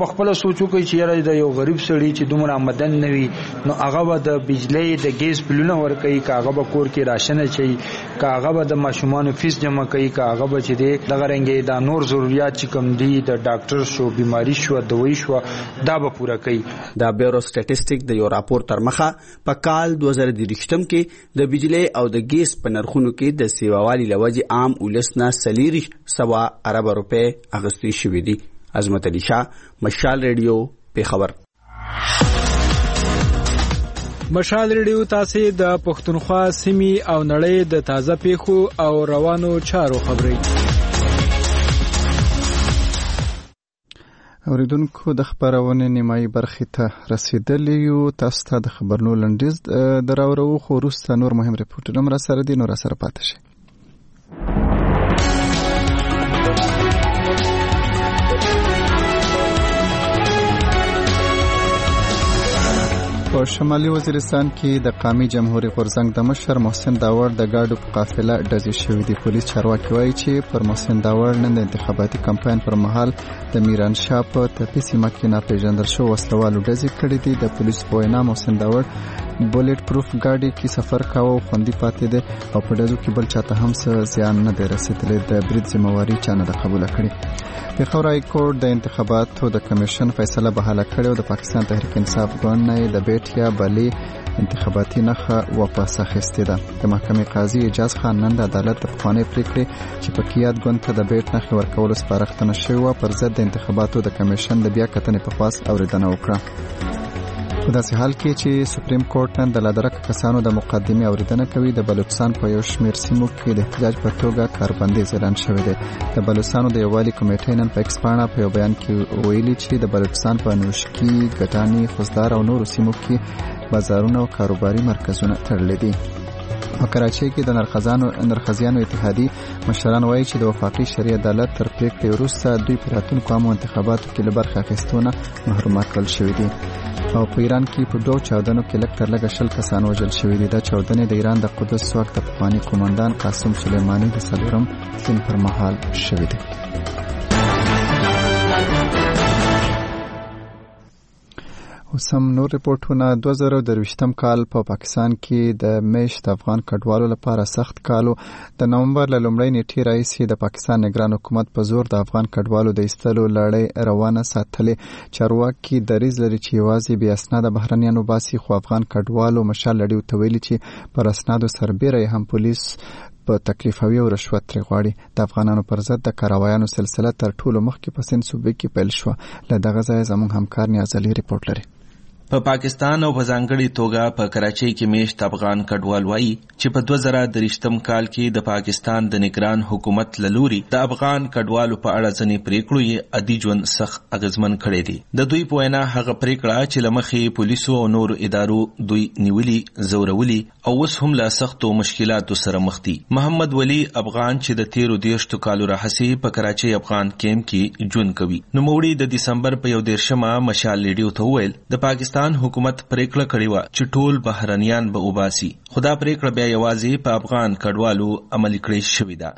په خپل سوچو کوي چې یاره د یو غریب سړی چې دومره آمدن نه وي نو هغه به د بجلی د ګیس بلونه ورکوي که هغه به کور کې راشن اچوي که هغه به د ماشومانو فیس جمع کوي که هغه به چې دی دغه رنګې دا نور ضرورت چې کوم دي د ډاکټر شو بیماری شو دوی شو دا به پوره کوي. دا بیورو سټیټسټیک د یو راپور تر مخه په کال 2023 کې د بجلی او د ګیس په نرخونو کې د سیووالي لوجې عام ولسنا 300 ارب روپے اغستې شوې دي. عظمت علي شاه، مشال ریډیو، پیښور. مشال ریډیو تاسو د پښتونخوا سیمې او نړۍ د تازه پیښو او روانو چارو خبري اوریدونکو د خبرونه نیمایي برخه ته رسیدلی یو. تاسو ته د خبرونو لنډیز دراورو خو وروسته نور مهم ریپورټونه را سره دي، نور سره پاتې شي. په شمالي وزیرستان کې د قومي جمهوریت غورځنګ د مشر محسن داور د گاډو په قافله ډزې شوې دي. پولیس چارواکي وایي چې پر محسن داور نن د انتخاباتي کمپاین پر مهال د میرانشاه په تپې سیمه کې ناپېژندل شوي وسلوالو ډزې کړې دي. د پولیس په وینا محسن داور بولټ پروف ګاډي کې سفر کاوه او خوندي پاتې دی او په ډزو کې بل چاته هم څه زیان نه دی رسېدلی. د برید ذمہواري چا نه ده قبوله کړې. پیښور های کورټ د انتخاباتو د کمیشن فیصله بحاله کړې او د پاکستان تحریک انصاف ګوند نه د بیټ یا بلې انتخاباتي نښه واپس اخیستې ده. د محکمې قاضي اجاز خان نن د عدالت د پخوانۍ پریکړې چې په کیات ګوند ته د بیټ نښې ورکولو سپارښتنه شوې وه پر ضد د انتخاباتو د کمیشن د بیا کتنې په خواست اورېدنه وکړه. په داسې حال کې چې سپریم کورټ نن د لادرکه کسانو د مقدمې اورېدنه کوي. د بلوچستان په یو شمېر سیمو کې د احتجاج په توګه کاربندیز اعلان شوی دی. د بلوچستانو د یووالي کمیټې نن په ایکس پاڼه په یو بیان کې ویلي چې د بلوچستان په نوشکی، ګټانی، خوزدار او نورو سیمو کې بازارونه او کاروباري مرکزونه تړلي دي. په کراچۍ کې د نرخزیانو اتحادیې مشران وایي چې د وفاقي شرعي عدالت تر پریکړې وروسته دوی په راتلونکو عامو انتخاباتو کې له برخې اخیستونه محروم کړل شوي دي. او په ایران کې په 2 چاودنو کې لږ تر لږه 10 کسان وژل شوي دي. دا چاودنې د ایران د قدس ځواک د پخواني قومندان قاسم سلیماني د 4م سین پر مهال شوي دي. اوس هم نور ریپورټونه. 2023م کال په پاکستان کې د میشت افغان کډوالو لپاره سخت کالو. د نومبر له لومړۍ نیټې راهیسې د پاکستان نگران حکومت په زور د افغان کډوالو د ایستلو لړۍ روانه ساتلې. چارواکي دریځ لري چې یوازې بې اسناده بهرنیان وباسي، خو افغان کډوالو مشال لړیو ته ویلي چې پر اسنادو سربیره هم پولیس په تکلیفوي او رشوت ترې غواړي. د افغانانو پر ضد د کاروایانو سلسله تر ټولو مخکې په سند صوبې کې پیل شوه. له دغه ځایه زموږ همکار نیاز علي ریپورټ لري. په پاکستان او په ځانګړي توګه په کراچۍ کې میشت افغان کډوال وایي چې په 2023م کال کې د پاکستان د نگران حکومت لوري د افغان کډوالو په اړه ځینې پریکړو یې عادي ژوند سخت اغیزمن کړی دي. د دوی په وینا هغه پریکړه چې لمخې پولیسو او نور ادارو دوی نیولي، زورولي او اوس هم له سختو مشکلاتو سره مخ دي. محمد ولی افغان چې د 13 کالو راهیسې په کراچۍ افغان کیمپ کې ژوند کوي، نو موړي د دسمبر په 11مه مشال ریډیو ته ویل د پاکستان حکومت پریکړه کړې و چې ټول بهرنیان به وباسي، خو دا پریکړه بیا یوازې په افغان کډوالو عملي کړې شوې ده.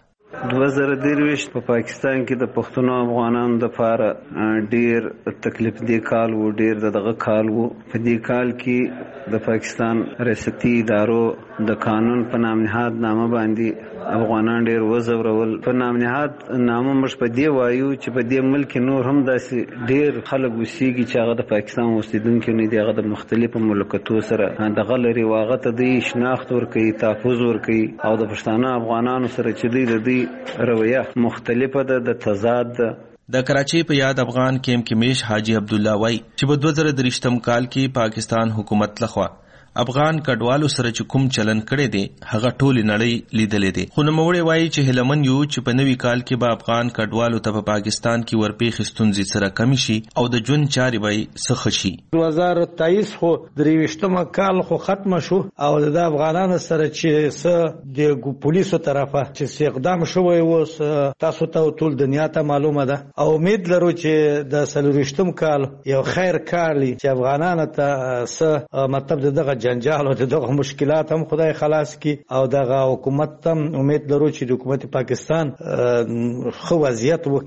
2023 په پاکستان کې د پښتنو افغانانو لپاره ډیر تکلیف دی کال وو، ډیر دغه کال وو. په دې کال کې د پاکستان ریاستي ادارو د قانون په نام نهاد نامه باندې افغانان ډیر وزورول. په نام نهاد نامه مش په دی وایو چې په دې ملک نور هم داسې ډیر خلک وسیږي چې هغه د پاکستان اوسیدونکو نه دي، هغه د مختلفو مملکتونو سره دغه لري واغه ته دی شناخت ورکوي، تحفظ ورکوي او د پښتانه افغانانو سره چې دی رویه مختلفه ده، د تضاد ده. د کراچۍ په یاد افغان کیمپ کې میش حاجی عبد الله وای چې په 2023م کال کې پاکستان حکومت لخوا افغان کډوالو سره چې کوم چلن کړي دي هغه ټول نړۍ لیدلې دي. خو نوموړی وایي چې هلمن یو چې په نوي کال کې به افغان کډوالو ته په پاکستان کې ورپېښ ستونزې سره کمی شي او د ژوند چارې به سخه شي. 2023 خو 23م کال خو ختم شو او د افغانانو سره چې س د پولیسو طرفه چې اقدام شوی و تاسو ته ټول دنیا ته معلومه ده او امید لرو چې د 23م کال یو خیر کار لري چې افغانانو ته س مطلب دغه جنجال او دغه مشکلات هم خدای خلاص کی او دغه حکومت هم امید لرو چې د حکومت پاکستان خو وضعیت وکړي.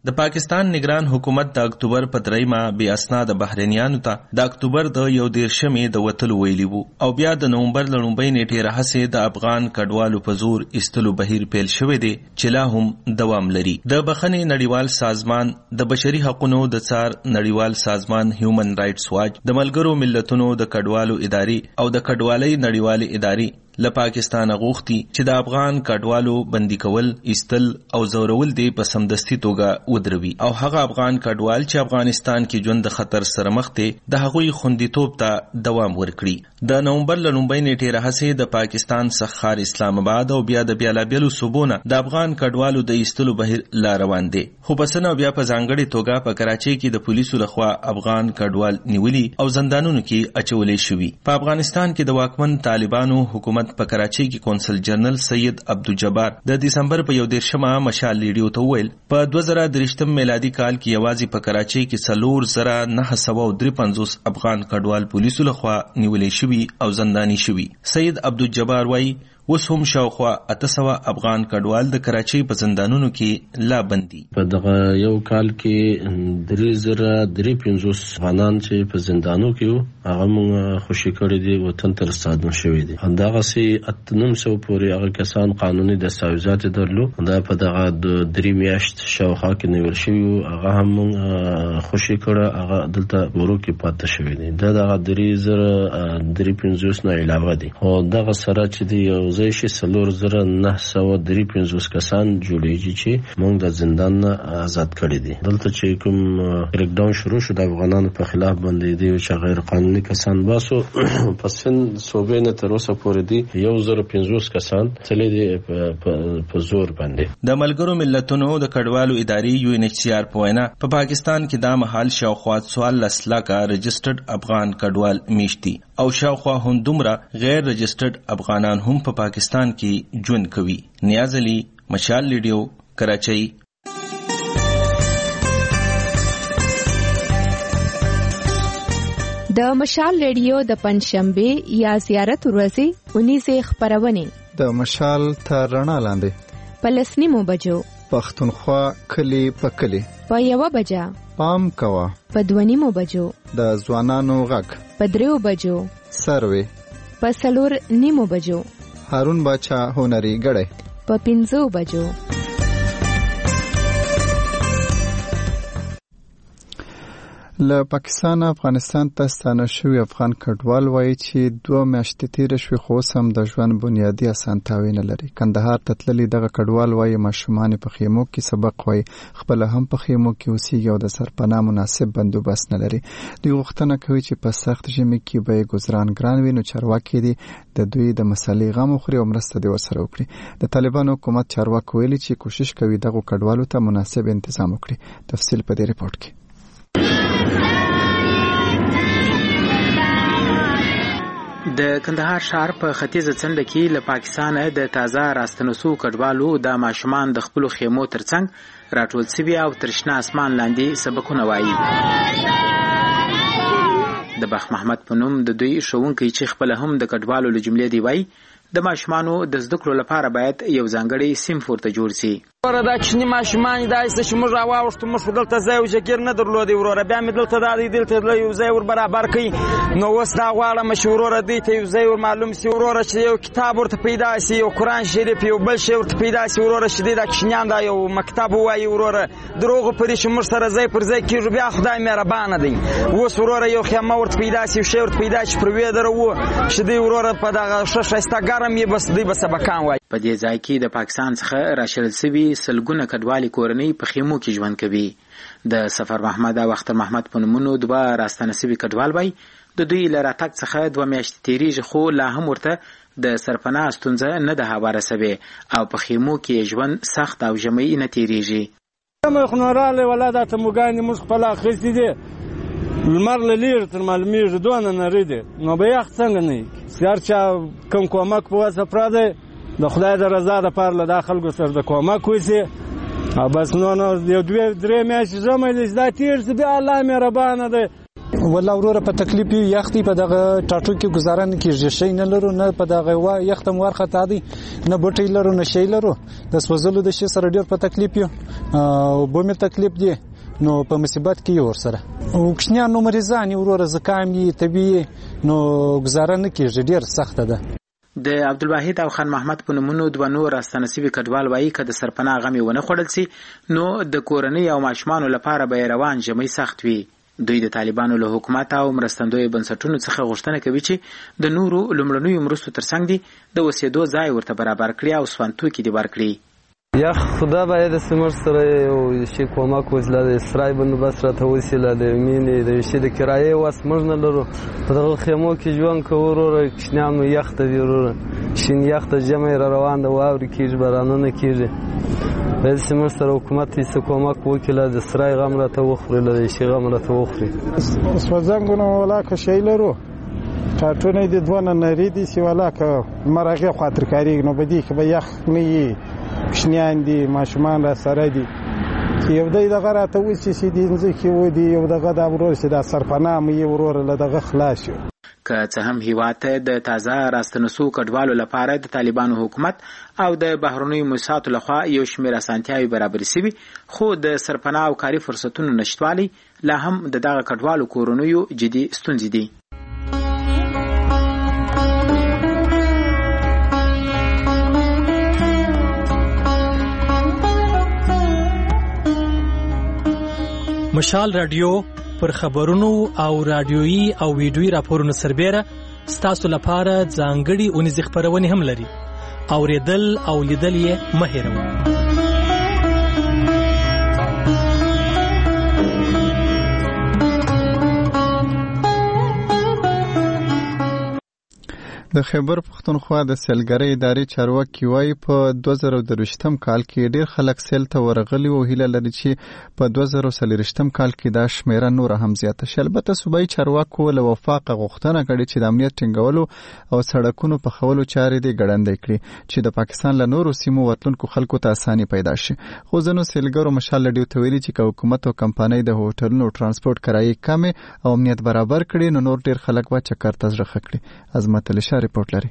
د پاکستان نگران حکومت د اکتوبر په 3 بے اسناد بحرینیانو ته د اکتوبر د 1 د وتلو ویلي وو او بیا د نومبر لومبۍ نیټې راهسې د افغان کډوالو په زور ایستلو بهیر پیل شوی دی چې لا هم دوام لري. د بخښنې نړیوال سازمان، د بشري حقوقو د څار نړیوال سازمان هیومن رائټس واچ، د ملګرو ملتونو د کډوالو ادارې او د کډوالۍ نړیوالې ادارې له پاکستان غوښتي چې د افغان کډوالو بندي کول، ایستل او زورول دی په سمدستي توګه ودروي او هغه افغان کډوال چې افغانستان کې ژوند د خطر سره مخ دي د هغوی خوندیتوب ته دوام ورکړي. د نومبر لومبۍ نیټې راهسې د پاکستان څخه ښار اسلام آباد او بیا د بیلابیلو صوبونو د افغان کډوالو د ایستلو بهیر لا روان دی. خو پسنه بیا په ځانګړې توګه په کراچۍ کې د پولیسو لخوا افغان کډوال نیولي او زندانونو کې اچولې شوي. په افغانستان کې د واکمن طالبانو حکومت په کراچۍ کې کونسل جنرال سید عبدالجبار د دسمبر په 11 مشال لیډیو ته ویل په 2023 میلادي کال کې یوازې په کراچۍ کې 4953 افغان کډوال پولیسو لخوا نیولې شوي او زنداني شوي. سید عبدالجبار وایي اوس هم شاوخوا 800 افغان کډوال د کراچۍ په زندانونو کې لا بندي. په دغه یو کال کې 3053 افغانان چې په زندانو کې وو هغه موږ خوشي کړی دي، وطن ته راستانه شوي دي. همدغسې 900 پورې هغه کسان قانوني دستاویزات درلو، دا په دغه 3 میاشت شاوخوا کې نیول شوي وو، هغه هم موږ خوشي کړه، هغه دلته ورو کې پاتې شوي دي. دا دغه 3053 نه علاوه دي. خو دغه سره چې دی یو ځای شي 4953 کسان جوړیږي چې موږ د زندان نه آزاد کړي دي. دلته چې کوم کریکډاون شروع شو د افغانانو په خلاف باندې دی چې غیر قانوني کسان باسو په سن صوبې نه تر اوسه پورې دي 1050 کسان تللی دي په زور باندې. د ملګرو ملتونو د کډوالو ادارې UNHCR په وینا په پاکستان کې دا مهال شاوخوا 14 لکه رجسټرډ افغان کډوال میشتي او شاوخوا هم دومره غیر رجسټرډ افغانان هم په پاکستان کې ژوند کوي. نیاز علي، مشال لیډیو، کراچۍ. د مشال ریډیو د پنځشنبه یا زیارت ورځې 19 خبرونه د مشال تر رڼا لاندې په 10 بجو پښتونخوا کلی په کلی په 1 بجه پام کوا په 2 بجو د ځوانانو غږ په 3 بجو سروي په 4 بجو هارون باچا هنري غړې په 5 بجو. له پاکستان افغانستان ته ستانه شوی افغان کډوال وایي چې 2 میاشتې تیر شوي خو سم د ژوند بنیادی اسانتیاوي نه لري. کندهار ته تللي دغه کډوال وایي ماشومان په خیمو کې سبق وایي، خپل هم په خیمو کې اوسېږي او د سرپناه مناسب بندوبست نه لري. دوی غوښتنه کوي چې په سخت ژمي کې به ګذران ګران وي، نو چارواکي دي د دوی د مسالې غم وخوري او مرسته دې ورسره وکړي. د طالبانو حکومت چارواکي ویلي چې کوشش کوي دغه کډوالو ته مناسب تنظیم وکړي. تفصیل په دې ریپورت کې. د کندهار ښار په ختیځه څنډه کې له پاکستانه د تازه راستنسو کډوالو د ماشومان د خپلو خیمو ترڅنګ راټول شوي او تر شنه اسمان لاندې سبقونه وایي. د بخ محمد په نوم د دوی ښوونکی چې خپله هم د کډوالو له جملې دی وایي د ماشومانو د زده کړو لپاره باید یو ځانګړی صنف ورته جوړ شي. دا کوچني ماشومان داسې چې موږ راواوښتو، موږ دلته ځای او جګیر نه درلودی وروره، بیا مې دلته دا دی دلته یو ځای ور برابر کړي. نو اوس دا غواړم چې وروره دوی ته یو ځای ور معلوم شي، وروره چې یو کتاب ورته پیدا شي، یو قرآن شریف، یو بل شی ورته پیدا شي، وروره چې دوی دا کوچنیان دا یو مکتب ووایي. وروره دروغ پرې چې موږ سره ځای پر ځای کېږو، بیا خدای مهربانه دی. اوس وروره یو خیمه ورته پیدا شي، یو شی ورته پیدا شي پر ویدره و چې دوی وروره په دغه ښه ښایسته ګرم یې بس دوی به سبقان وایي. په دې ځای کې د پاکستان څخه راشړل شوي سلګونه کډوالې کورنۍ په خیمو کې ژوند کوي. د سفر محمد او اختر محمد په نومونو 2 راستانه شوي کډوال وایي د دوی له راتګ څخه 2 میاشتې تیریږي، خو لا هم ورته د سرپناه ستونزه نه ده هواره سوې او په خیمو کې ژوند سخت او ژمی نه تیریږي. مخنوراله ولاده ته موږ موږ خپل اخیستي دي، لمر له لیر تر معلومیږي دونه نری دی، نو به یخ څنګه نه سیار چا کوم کومک په واسه پراده د خدای د رضا لپاره له خلکو سره د کومک وسی او بس. نو یو 2-3 میاشتې ژمی دی دا تیر شي، بیا الله مهربانه دی. ولا وروره په تکلیف یو یختي په دغه ټاټو کې گزاره نه کیږي شي نه لرو نه په دغه وا یختم ورخه دی نه بټي لرو نه شي لرو د سوزلو د شي سره ډیر په تکلیف یو او بومه تکلیف دی نو په مصیبت کې ور سره او کښنیا نو مریضان وروره زکامي طبيعي نو گزاره نه کیږي ډیر سخت ده. د عبدالواحد او خان محمد په نومونو دوه نور راستنصیبي کډوال وایي که د سرپناه غمي ونه خوړل سي نو د کورنۍ او ماشومانو لپاره به روان ژمی سخت وي. دوی د طالبانو له حکومت او مرستندوی بنسټونو څخه غوښتنه کوي چې د نورو لومړنیو مرستو ترڅنګ دي د اوسېدو ځای ورته برابر کړي او سوانتوکي دي ورکړي. یا خدا باید سمر سره او شي کومک وزله د اسرای بندوبست راته وسیله د مینې د شي د کرایې واس موږ نه لرو په دغه خیمو کې ژوند کوو وروره کښنیانو یخته وي وروره شین یخته ژمی را روان د واورې کېږي بارانونه کېږي باید سمر سره حکومت هېڅ کومک وکړي د اسرای غم راته وخوري د شي غم راته وخوري. سوځنګونه ولاکه شی لرو ټاټونه د دوه نری دي سی ولاکه مرغه خاطر کاریږي نو بدی کې به یخ نه وي کښنیان دي ماشومان را سره دي یو دغه راته وسي سي دي ځکه و دي یو دغه د ورور سي د سرپناه مې ورور له دغه خلاص شو. که څه هم هیواد د تازه راستنسو کډوالو لپاره د طالبانو حکومت او د بهرنیو موسساتو لخوا یو شمېر اسانتیاوې برابرې شوي خو د سرپناه او کاري فرصتونو نشتوالی لا هم د دغه کډوالو کورنیو جدي ستونزې دي. مشال رادیو پر خبرونو او رادیويي او ویډیويي راپورونو سربېره ستاسو لپاره ځانګړي اونیزې خبرونه هم لري. اوریدل او لیدل یې مه هېروئ. د خیبر پښتونخوا د سیلګرۍ ادارې چارواکي وایي په 2023م کال کې ډېر خلک سیل ته ورغلي او هیله لري چې په 2023م کال کې دا شمیره نور هم زیاته شي. البته صوبایي چارواکو له وفاق غوښتنه کړې چې د امنیت ټینګولو او سړکونو په خولو چارې دې ګړندۍ کړي چې د پاکستان له نورو سیمو وتلونکو خلکو ته اساني پیدا شي. خو ځینو سیلګرو مشال رادیو ته ویلي چې حکومت او کمپنۍ د هوټلونو ترانسپورت کرایې کمې او امنیت برابر کړي نو نور ډېر خلک به چکر ته زړه کړي. عظمت علي ریپورت لري.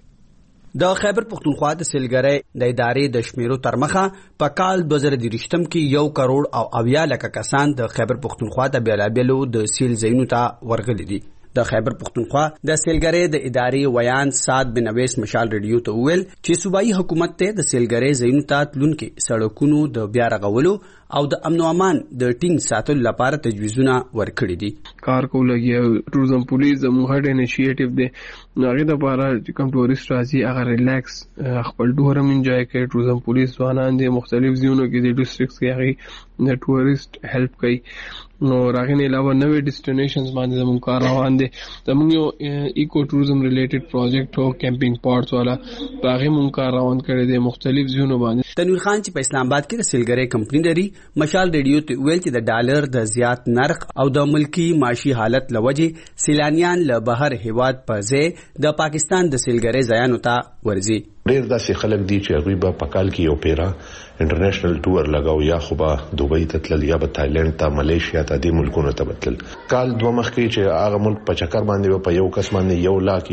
د خیبر پختونخوا د سیلګرۍ د ادارې د شمیرو تر مخه په کال 2023م کې 1 کروڑ او 80 لک کسان د خیبر پختونخوا د بیلابیلو د سیل ځایونو ته ورغلي دي. د خیبر پختونخوا د سیلګرۍ د ادارې ویان سعد بن اویس مشال رادیو ته ویل چې صوبایي حکومت ته د سیلګرۍ ځایونو ته تلونکي سړکونو د بیا رغولو او د امن او امان د ټینګ ساتلو لپاره تجویزونه ورکړي دي. کار کو لګي ټوریزم پولیس د موهډ انیشیټیو دی هغه د لپاره کوم ټوریست راځي هغه ریلیکس خپل ټورم انجوای کوي. ټوریزم پولیس ځوانان دي مختلف ځایونو کې د ډیسټریکټس کې هغه د ټوریست هیلپ کوي. نو راغې نه علاوه نوې ډیسټینیشنز باندې زموږ کار روان دي. زموږ یو ایکو ټوریزم ریلیټډ پروجیکټ هو کیمپینګ پارټس والا هغه مونږ کار روان کړی دی مختلف ځایونو باندې. تنویر خان چې په اسلام آباد کې د سیلګرۍ کمپنی لري مشال رادیو ته ویل چې د ډالر د زیات نرخ او د ملکی معاشي حالت لوجه سیلانیان له بهر هیواد په ځای د پاکستان د سیلګرۍ ځایانو ته ورځي. ډېر داسې خلک دي چې هغوی به په کال کې یو پیرا انټرنیشنل ټور لګاو یا خو به دوبۍ ته تلل یا به تایلند ته ملیشیا ته دې ملکونو ته به تلل. کال دوه مخکې چې هغه ملک په چکر باندې به په یو کس باندې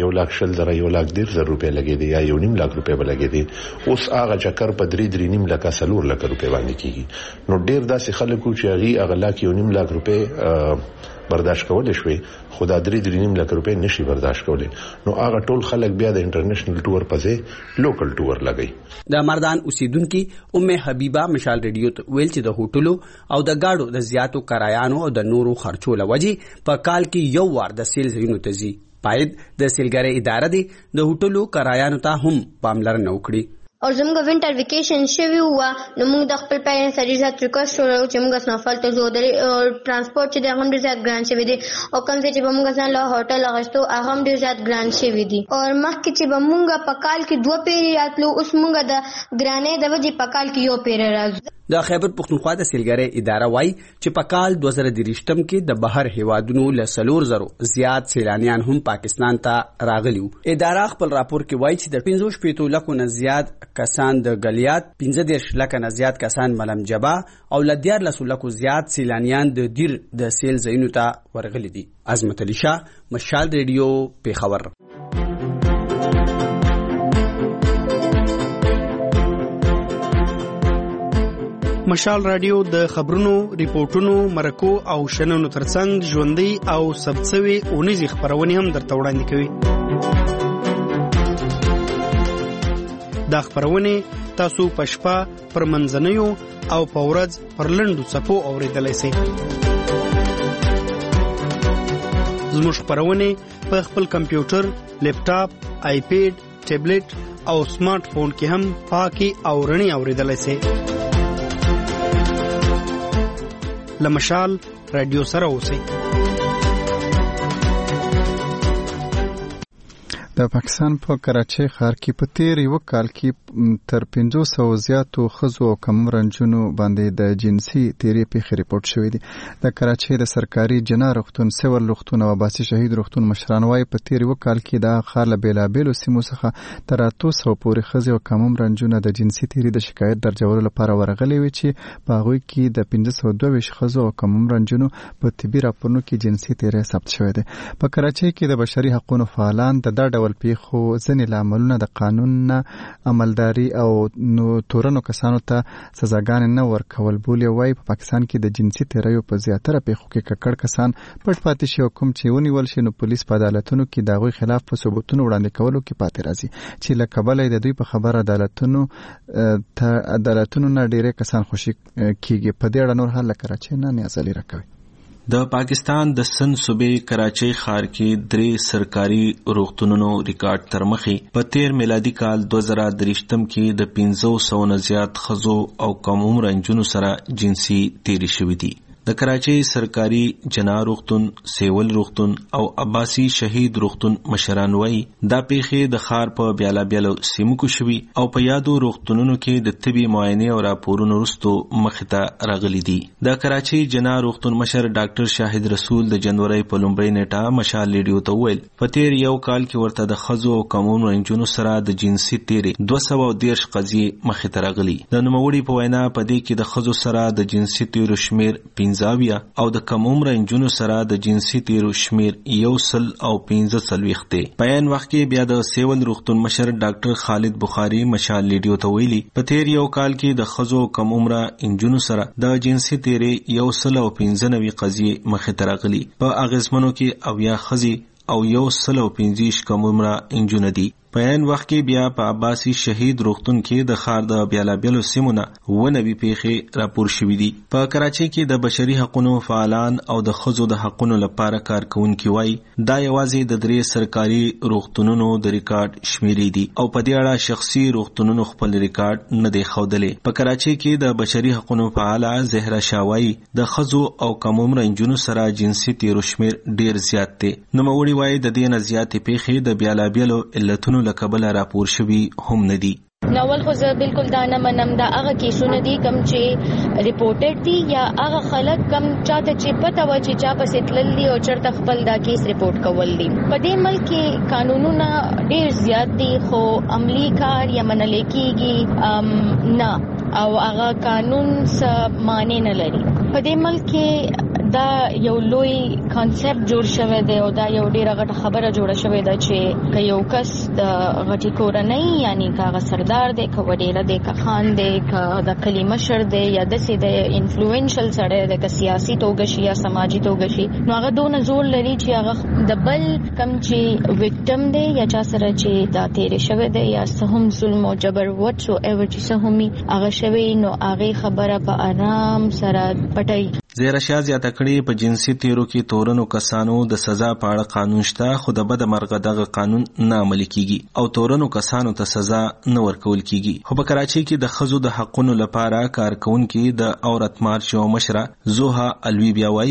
1,00,000 روپۍ لګېدې یا 1.5 لک روپۍ به لګېدې. اوس هغه چکر په 3.5 لک 4 لک روپۍ باندې کېږي. نو ډېر داسې خلک چې هغوی هغه لاک 1.5 لک روپۍ برداشت کولای شوی خو دا 3.5 لک روپۍ نشي برداشت کولای. نو هغه ټول خلک بیا د انټرنیشنل ټور په ځای لوکل ټور لګي. د مردان اوسیدونکو ام حبیبه مشال رادیو ته ویل چې د هوټلو او د گاډو د زیاتو کرایانو او د نورو خرچو لوجې په کال کې یو وار د سیل ځایونو ته ځي. باید د سیلګرۍ اداره دی د هوټلو کرایانو ته هم پاملرنه وکړي. او زموږ وینټر ویکیشن شوی و نو موږ د خپل پیرنټس سره ریزات ریکوست وکړو چې موږ سنوفل ته ځو د ترانسپورت چې د هم ډیر زیات ګران شوی دی او کوم چې به موږ ځان له هوټل اغشتو هغه هم ډیر زیات ګران شوی دی. او مخکې چې به موږ په کال کې 2 پیری راتلو اوس موږ د ګرانې د وجې په کال کې یو پیری راځو. د خیبر پختونخوا د سیلګرۍ اداره وایي چې په کال 2023 کې د بهر هیوادونو له 4,000 زیات سیلانیان هم پاکستان ته راغلي وو. اداره خپل راپور کې وایي چې د 15 لکو نه زیات کسان د غلیات، 15 لکه نه زیات کسان ملم جبا او ل 14 لکو زیات سیلانیان د دیر د سیل ځایونو ته ورغلي دي. عظمت علي شاه، مشال ریډیو، پیښور. مشال رادیو د خبرونو، ریپورتونو، مرکو او شننو ترڅنګ ژوندۍ او ثبتسوي اونیزي خبرونه هم درته وړاندې کوي. دا خبرونه تاسو په شپه، پر منځنیو او په ورځ پر لنډو څپو اوریدلای شئ. زموږ خبرونه په خپل کمپیوټر، لیپټاپ، آیپیډ، ټابلیټ او سمارټ فون کې هم پاکي او رڼي اوریدلای شئ. لمشال رادیو سره اوسئ. د پاکستان په کراچۍ ښار کې په تیر یو کال کې تر 500 زیاتو ښځو او کمرنجونو باندې د جنسي تیرې پیښې ریپورت شوې دي. د کراچۍ د سرکاري جنا روغتون، سیول روغتون او عباسي شهید روغتون مشران وايي په تیر یو کال کې د ښار له بیلابیلو سیمو څخه تر 800 پورې ښځې او کمرنجونه د جنسي تیرې د شکایت درجولو لپاره ورغلي وي چې په هغوی کې د 522 ښځو او کمرنجونو په طبي راپورونو کې جنسي تیرې ثبت شوې ده. په کراچۍ کې د بشري حقوقو فعالان د ډول پیښو ځینې لاملونه د قانون نه عملداري او نو تورنو کسانو ته سزاګانې نه ورکول بولي. وایي په پاکستان کې د جنسي تیریو په زیاتره پیښو کې ککړ کسان پټ پاتې شي او کوم چې ونیول شي نو پولیس په عدالتونو کې د هغوی خلاف په ثبوتونو وړاندې کولو کې پاتې راځي چې له کبله د دوی په خبره عدالتونو نه ډېری کسان خوشي کیږي. په دې اړه نور حال له کراچۍ نه نیاز علي راکوي. د پاکستان د سند صوبې کراچۍ ښار کې 3 سرکاري روغتونونو ریکارډ تر مخې په تیر میلادي کال 2023 کې د 500 نه زیات ښځو او کم عمر نجونو سره جنسي تیری شوې دي. د کراچۍ سرکاري جنا روغتون، سیول روغتون او عباسي شهید روغتون مشران وایي دا پیښې د ښار په بیلابیلو سیمو کې شوي او په یادو روغتونونو کې د طبي معاینې او راپورونو وروسته مخې ته راغلي دي. د کراچۍ جنا روغتون مشر ډاکټر شاهد رسول د جنوري په لومړۍ نیټه مشال ریډیو ته وویل په تیر یو کال کې ورته د ښځو او کم عمر نجونو سره د جنسي تیرې 213 قضیې مخې ته راغلي. د نوموړي په وینا په دې کې د ښځو سره د جنسي تیرو شمیر 15 او د کم عمر نجونو سره د جنسي تیرو شمیر 145 دی. په عین وخت کې بیا د سیول روغتون مشر ډاکټر خالد بخاری مشال ریډیو ته ویلي په تیر یو کال کې د ښځو کم عمر نجونو سره د جنسي تیرې 195 قضیې مخې ته راغلي. په اغیزمنو کې 90 ښځې او 115 کم عمر نجونه دي. په عین وخت کې بیا په عباسي شهید روغتون کې د ښار د بیلابیلو سیمو نه 90 پیښې راپور شوې دي. په کراچۍ کې د بشري حقوقو فعالان او د ښځو د حقوقو لپاره کارکونکي وایي دا یوازې د 3 سرکاري روغتونونو د ریکارډ شمیرې دي او په دې اړه شخصي روغتونونو خپل ریکارډ نه دی ښودلی. په کراچۍ کې د بشري حقوقو فعاله زهرا شاوایی د ښځو او کم عمر نجونو سره جنسي تیرو شمیر ډیر زیات دی. نوموړي وایي د دې نه زیاتې پیښې د بیلابیلو علتونو لکبل راپور شوي هم نه دي. ناول خو زه بالکل دا نه منم دا هغه کیسونه دي کم چې ریپورټډ دي یا هغه خلک کم چاته چې پته و چې چا پسې تللی او چرته خپل دا کیس ریپورټ کول دي. په دې ملک کې قانونونه ډیر زیات دي خو عملی کار یا منل کېږي نه او هغه قانون څه معنی نه لري. په دې ملک کې دا یو لوی کانسپټ جوړ شوی دی او دا یو ډیره غټه خبره جوړه شوې ده چې که یو کس د غټي کورنۍ یعنی کاغه سردار دی، که وډیره دی، که خان دی، که د کلی مشر دی یا داسې د انفلوئنشل سړی دی، که سیاسي توګه شي یا سماجي توګه شي، نو هغه دونه زور لري چې هغه د بل کم چې وکټم دی یا چا سره چې دا تیرې شوی دی یا څه هم ظلم او جبر وټ سو ایور چې څه هم هغه شوی نو هغه خبره په آرام سره پټي. زهرا شاه زیاته کړې په جنسي تیرو کې تورنو کسانو د سزا په اړه قانون شته خو د بد مرغه دغه قانون نه عملي کیږي او تورنو کسانو ته سزا نه ورکول کیږي. خو په کراچۍ کې د ښځو د حقوقو لپاره کارکونکي د عورت مارچ او مشره زوها الوی بیا وایي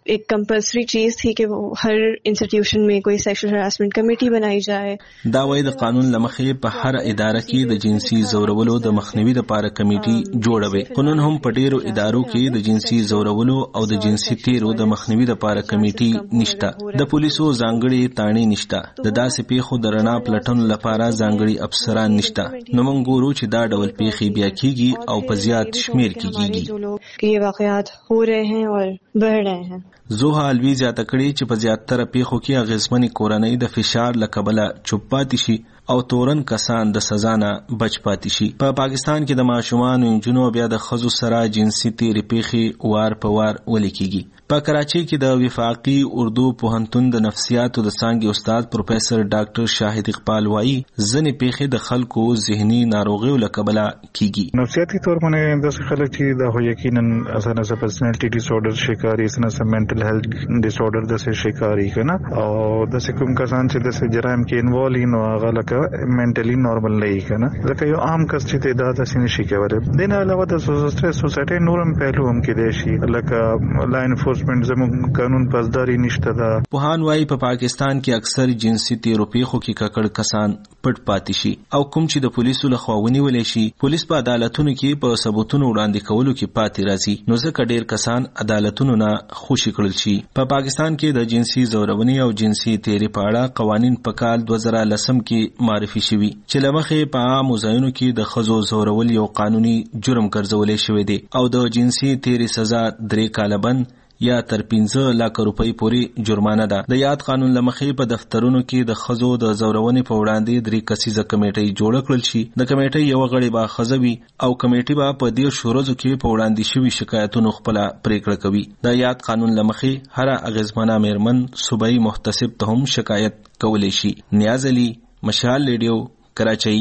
एक कंपल्सरी चीज थी कि वो हर इंस्टीट्यूशन में कोई सेक्सुअल हरासमेंट कमेटी बनाई जाए. دا وایي د قانون لمخې په هر اداره کې د جنسي زورولو د مخنیوي لپاره کمیټي جوړوي. قانون هم په ډیرو ادارو کې د جنسي زورولو او د جنسي تیرو د مخنیوي لپاره کمیټي نشته. د پولیسو ځانګړي تاڼي نشته. د داسې پیښو د رڼا پلټنو لپاره ځانګړي افسران نشته. نو موږ ګورو چې دا ډول پیښې بیا کیږي او په زیات شمیر کې کیږي. ये वाकयात हो रहे हैं और बढ़ रहे हैं. زوها الوی زیاته کړي چې په زیاتره پیښو کې اغیزمنې کورنۍ د فشار له کبله چوپ پاتې شي او تورن کسان د سزا نه بچ پاتې شي. په پاکستان کې د ماشومانو انجونو بیا د ښځو سره جنسي تیرې پیښې وار په وار ولیکيږي. په کراچۍ کې د وفاقي اردو پوهنتون د نفسیاتو د څانګې استاد پروفیسر ډاکټر شاهد اقبال وایي ځینې پیښې د خلکو ذهني ناروغیو له کبله کیږي. نفسیاتي طور باندې داسې خلک چې د یقینا اسانه سره پرسنالټي ډیس آرډر شکاري اسانه سره منټل هیلث ډیس آرډر د شکاري کنه او د کوم کسان چې د جرایم کې انوالو نو هغه لکه منټلی نورمال نه کنه لکه یو عام کس چې تعداد اسینه شي کوي. دین علاوه د سوسایټي نورم پهلو هم کې دی شي لکه لاین زموږ قانون پاسداري نشته ده. پوهان وايي په پاکستان کې اکثر جنسي تیرو پیښو کې ککړ کسان پټ پاتې شي او کوم چې د پولیسو لخوا ونیول شي پولیس په عدالتونو کې په ثبوتونو وړاندې کولو کې پاتې راځي. نو ځکه ډیر کسان عدالتونو نه خوشي کړل شي. په پاکستان کې د جنسي زورونې او جنسي تیرې په اړه قوانین په کال 2010 کې معرفي شوي چې لمخې په عامو ځایونو کې د ښځو زورول یو قانوني جرم ګرځولې شوی دی او د جنسي تیرې سزا 3 کاله بند یا تر 15 لک روپۍ پورې جرمانه ده. د یاد قانون لمخې په دفترونو کې د ښځو د زورونې په وړاندې 3 کسیزه کمیټې جوړ کړل شي. د کمیټې یو غړی به ښځه وي او کمیټې به په دې شورزو کې په وړاندې شوي شکایتونو خپل پریکړه کوي. د یاد قانون لمخې هر اغیزمنه میرمن صوبایي محتسب ته هم شکایت کولی شي. نیاز علي، مشال ریډیو، کراچۍ.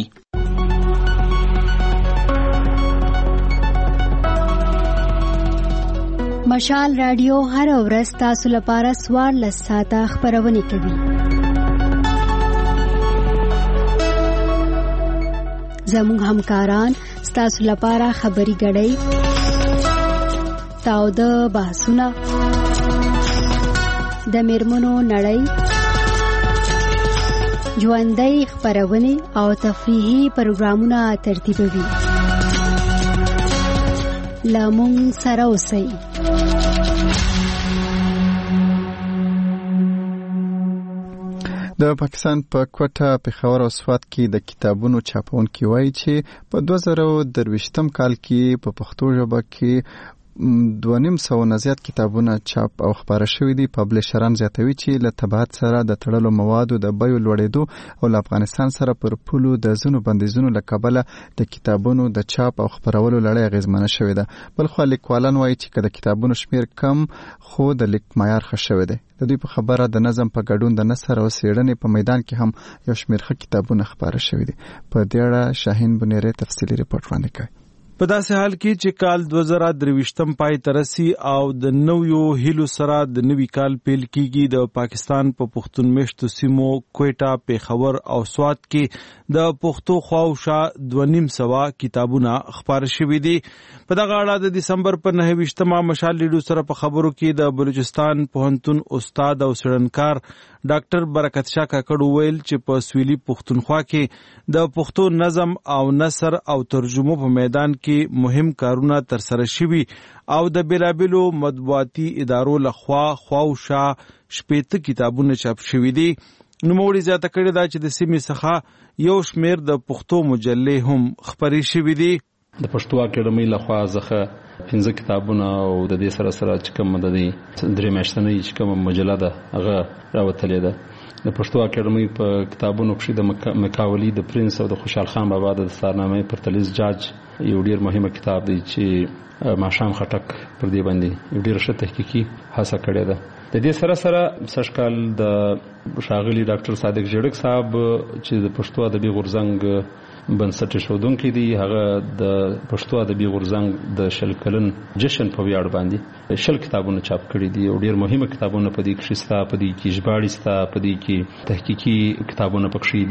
مشال رادیو هر ورځ تاسو لپاره 14 ساعته خبرونه کوي. زموږ همکاران تاسو لپاره خبري غړي تاو د بحثونه د میرمنو نړۍ ژوندۍ خبرونه او تفریحي پروګرامونه ترتیبوي. لامون سره اوسئ. د پاکستان په کوټه، پېښور او سوات کې د کتابونو چاپونکي وایي چې په 2023 کال کې په پښتو ژبه کې 2.5 نه زیات کتابونه چاپ او خپاره شوي دي. پبلشران زیاتوي چې له تبعات سره د تړلو موادو د بیو لوړېدو او له افغانستان سره پر پولو د ځینو بندیزونو له کبله د کتابونو د چاپ او خپرولو لړۍ اغیزمنه شوې ده. بلخو لیکوالان وایي چې د کتابونو شمیر کم خو د لیک معیار ښه شوی دی. د دوی په خبره د نظم په ګډون د نثر او څېړنې په میدان کې هم یو شمیر ښه کتابونه خپاره شوي دي. په دې اړه شاهین بنيري تفصیلي رپورټ وړاندې کوي. په داسې حال کې چې کال 2023 پای ترسي او د نویو هیلو سره د نوي کال پیل کیږي، د پاکستان په پښتون مشتو سیمو کوټه، پېښور او سوات کې د پښتو خواوشا 2.5 کتابونه خپاره شوي دي. په دغه اړه د دسمبر په 29 مشال لیډو سره په خبرو کې د بلوچستان پوهنتون استاد او څېړنکار ډاکټر برکت شاه کاکړ وویل چې په سویلي پښتونخوا کې د پښتو نظم او نثر او ترجمو په میدان کې مهم کارونه ترسره شوي او د بیلابیلو مطبوعاتي ادارو لخوا خواوشا 80 کتابونه چاپ شوي دي. نوموړي زیاته کړې ده چې د سیمې څخه یو شمیر د پښتو مجلې هم خپرې شوي دي. د پښتو اکیډمۍ لخوا ځخه 15 کتابونه او د دې سره چې کوم د دې 3 میاشتنۍ چې کوم مجله ده هغه راوتلې ده. د پښتو اکیډمۍ په کتابونو کې د مکاولی د پرنس او د خوشحال خان بابا د دستارنامې پرتلیز جاج یو ډیر مهمه کتاب دی چې ماشام خټک پر دې باندې یو ډیر ښه تحقیقي هڅه کړې ده. د دې سره سږکال د ښاغلي ډاکټر صادق جړک صاحب چې د پښتو ادبي غورځنګ بنسټ ایښودونکی دی، هغه د پښتو ادبي غورځنګ د 100 کلن جشن په ویاړ باندې 100 کتابونه چاپ کړي دي او ډیر مهمه کتابونه په دې کې شته، په دې کې ژباړې شته، په دې کې تحقیقي کتابونه پکښې دي.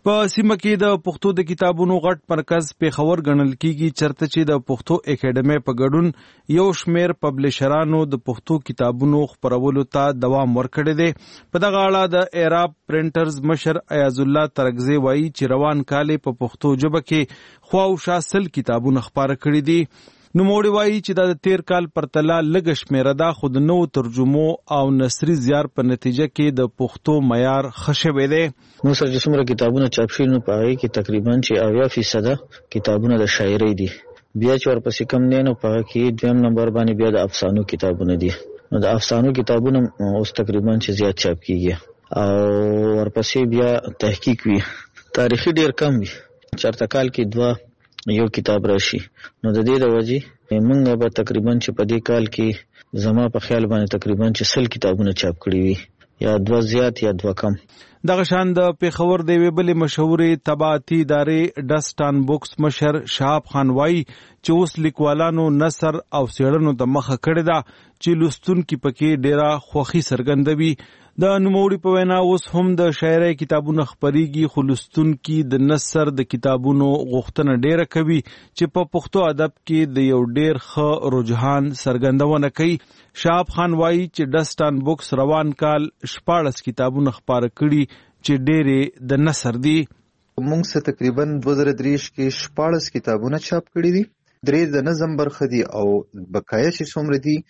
په سیمه کې د پښتو د کتابونو غټ مرکز پیښور ګڼل کیږي، چرته چې د پښتو اکیډمي په ګډون یو شمیر پبلشرانو د پښتو کتابونو خپرولو ته دوام ورکړی دی. په دغه اړه د ایراب پرنټرز مشر ایاز الله ترکزی وایي چې روان کال په پښتو ژبه کې خواوشا 100 کتابونه خپاره کړي دي. نوموړي وایي چې دا د تیر کال پرتله لږ شمیره ده، خو د نوو ترجمو او نثري زیار په نتیجه کې د پښتو معیار ښه شوی دی. نو سره چې څومره کتابونه چاپ شوي نو په هغې کې تقریبا چې 80% کتابونه د شاعرۍ دي. بیا چې ورپسې کم دی نو په هغه کې دویم نمبر باندې بیا د افسانو کتابونه دي. نو د افسانو کتابونه اوس تقریبا چې زیات چاپ کیږي او ورپسې بیا تحقیق وي. تاریخي ډیر کم وي، چرته کال کې 2 یو کتاب راشي. نو د دې د وجې موږ به تقریبا چې په دې کال کې زما په خیال باندې تقریبا چې 100 کتابونه چاپ کړي وي، یا 2 زیات یا 2 کم. دغه شان د پیښور د یوې بلې مشهورې طباعتي ادارې ډسټان بوکس مشر شهاب خان وایي چې اوس لیکوالانو نثر او څېړنو ته مخه کړې ده چې لوستونکي پکې ډېره خوښي څرګندوي. د نوموړي په وینا اوس هم د شاعرۍ کتابونه خپریږي، خو لوستونکي د نثر د کتابونو غوښتنه ډیره کوي چې په پښتو ادب کې د یو ډیر ښه رجحان څرګندونه کوي. شهاب خان وایي چې ډسټان بوکس روان کال 14 کتابونه خپاره کړي چې ډیرې د نثر دي. موږ څه تقریبا 2023 کې 14 کتابونه چاپ کړي دي، 3 د نظم برخه دي او بقایا چې څومره دي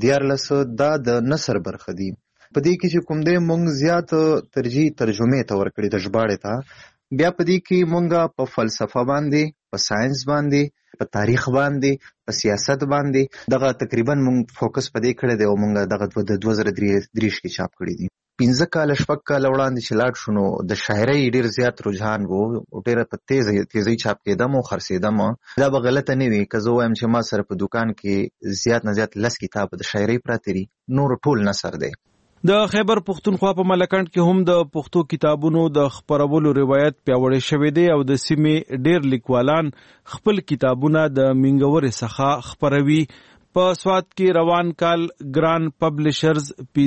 14 دا د نثر برخه دي. په دې کې چې کوم دی مونږ زیات ترجیح ترجمه ته ورکړي د ژباړې ته. بیا په دې کې مونږ په فلسفه باندې، په ساينس باندې، په تاریخ باندې، په سیاست باندې دغه تقریبا مونږ فوکس په دې کړی دی او مونږ دغه د 2023 کې چاپ کړي دي. 15 کال شپږ کال وړاندې چې لاړ شو نو د شاعرۍ ډیر زیات رجحان وو، ډیره په تیزی چاپ کېدم او خرڅېدم. دا به غلطه نه وي که زه وایم چې ما سره په دکان کې زیات نه زیات 10 کتاب د شاعرۍ پراته دي، نور ټول نثر دی. د خیبر پښتونخوا په ملکنډ کې هم د پښتو کتابونو د خپرولو روایت پیاوړی شوی دی او د سیمې ډیر لیکوالان خپل کتابونه د منګورې څخه خپروي. په سوات کې روان کال ګران پبلشرز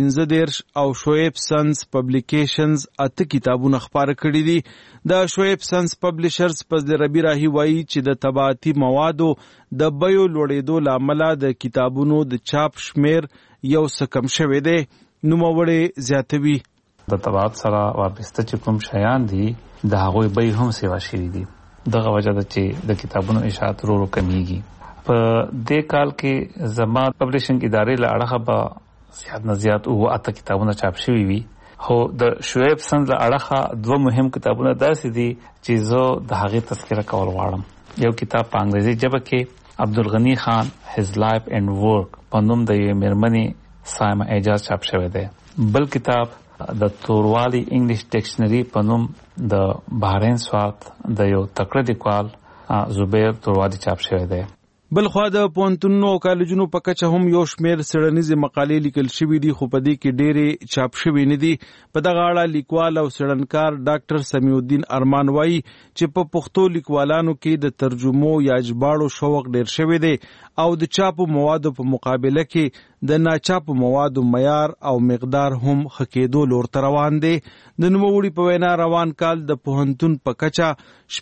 15 او شعیب سنس پبلیکیشنز 8 کتابونه خپاره کړي دي. د شعیب سنس پبلشرز په ربی راهی وایي چې د طباعتي موادو د بیو لوړېدو لامل د کتابونو د چاپ شمیر یو څه کم شوی دی. نوموړی زیاتوي د طباعت سره وابسته چې کوم شیان دي د هغوی بیې هم سیوا شوي دي. دغه وجه ده چې د کتابونو اشاعت ورو کمیږي. په دې کال کې زما پبلیشنګ ادارې له اړخه به زیات نه زیات 8 کتابونه چاپ شوي وي، خو د شعیب سند له اړخه 2 مهم کتابونه داسې دي چې زه د هغې تذکره کول غواړم. یو کتاب په انګریزي ژبه کې عبدالغنی خان his life and work په نوم د یوې مېرمنې سایمه اعجاز چاپ شوی دی. بل کتاب د توروالی انګلیش ډکشنری په نوم د بحرین سوات د یو تکړه لیکوال زبیر توروالی چاپ شوی دی. بل خوا د پوهنتونونو او کالجونو په کچه هم یو شمیر څېړنیزې مقالې لیکل شوي دي، خو په دې کې ډېرې چاپ شوي نه دي. په دغه اړه لیکوال او څېړنکار ډاکټر سمیع الدین ارمان وایي چې په پښتو لیکوالانو کې د ترجمو یا ژباړو شوق ډېر شوی دی او د چاپو موادو په مقابله کې د ناچاپو موادو معیار او مقدار هم ښه کېدو لور ته روان دی. د نوموړي په وینا روان کال د پوهنتون په کچه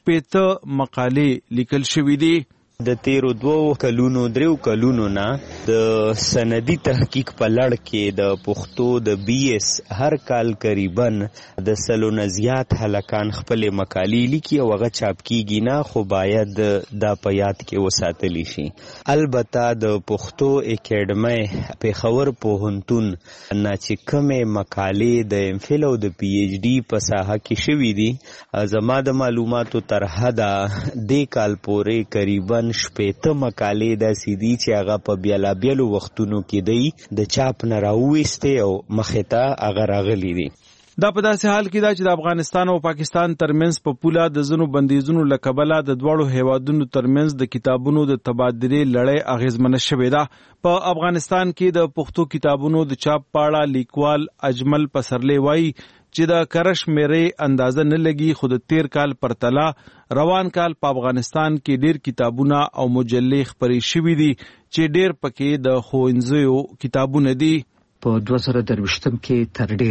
80 مقالې لیکل شوي دي. د تیرو 2 کلونو 3 کلونو نه د سندي تحقیق په لړ کې د پښتو د BS هر کال قریبا د 100 نه زیات هلکان خپل مقالې لیکي او هغه چاپ کیږي نه، خو باید دا په یاد کې وساتلی شي. البته د پښتو اکیډمي پیښور پوهنتون نه چې کومې مقالې د MPhil او د PhD په ساحه کې شوي دي، زما د معلوماتو تر حده دې کال پورې قریبا 80 مقالې داسې دي چې هغه په بیلابیلو وختونو کې دی د چاپ نه راوویستې او مخې ته هغه راغلي دي. دا په داسې حال کې ده چې د افغانستان او پاکستان ترمنځ په پوله د ځینو بندیزونو له کبله د دواړو هیوادونو ترمنځ د کتابونو د تبادلې لړۍ اغیزمنه شوې ده. په افغانستان کې د پښتو کتابونو د چاپ په اړه لیکوال اجمل پسرلی وایي چې د کرش میرې اندازه نه لګي، خو د تیر کال پرتله روان کال په افغانستان کې ډیر کتابونه او مجلې خپرې شوي دي چې ډیر پکې د ښوونځیو کتابونه دي. په 2023 کې تر ډیره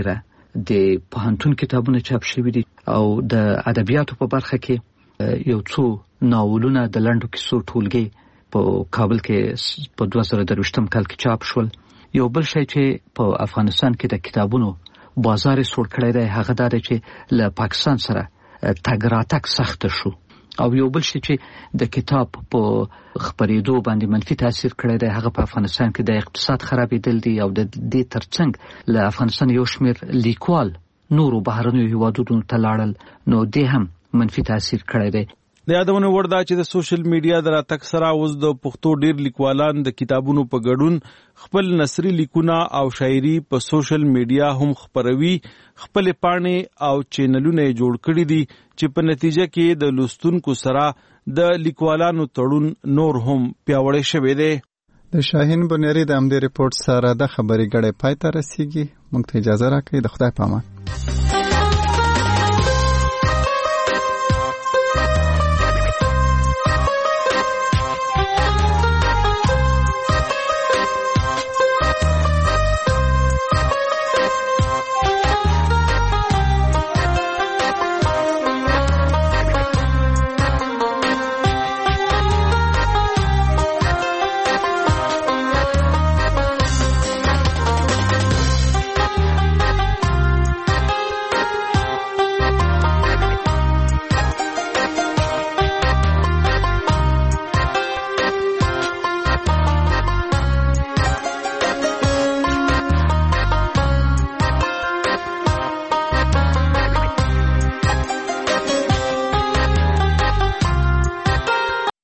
د پوهنتون کتابونه چاپ شوي دي او د ادبیاتو په برخه کې یو څو ناولونه د لنډو کیسو ټولګي په کابل کې په 2023 کال کې چاپ شول. یو بل شی چې په افغانستان کې د کتابونو بازار سوړ کړی دی هغه دا دی چې له پاکستان سره تګ راتګ سخت شو او یو بل شی چې د کتاب په خپرېدو باندې منفي تاثیر کړی دی هغه په افغانستان کې د اقتصاد خرابېدل دي او د دې ترڅنګ له افغانستان یو شمېر لیکوال نورو بهرنیو هیوادونو ته لاړل نو دې هم منفي تاثیر کړی دی. د یادونه وړ ده چې د سوشل میډیا د راتګ سره اوس د پښتو ډیر لیکوالان د کتابونو په ګډون خپل نثري لیکونه او شاعري په سوشل میډیا هم خپروي. خپل پاڼې او چینلونه جوړ کړي دي چې په نتیجه کې د لوستونکو سره د لیکوالانو تړون نور هم پیاوړی شوی دی. د شاهین بنيري د همدې ریپورت سره د خبري ګړې پای ته رسیږي. موږ ته اجازه راکړئ. د خدای په امان.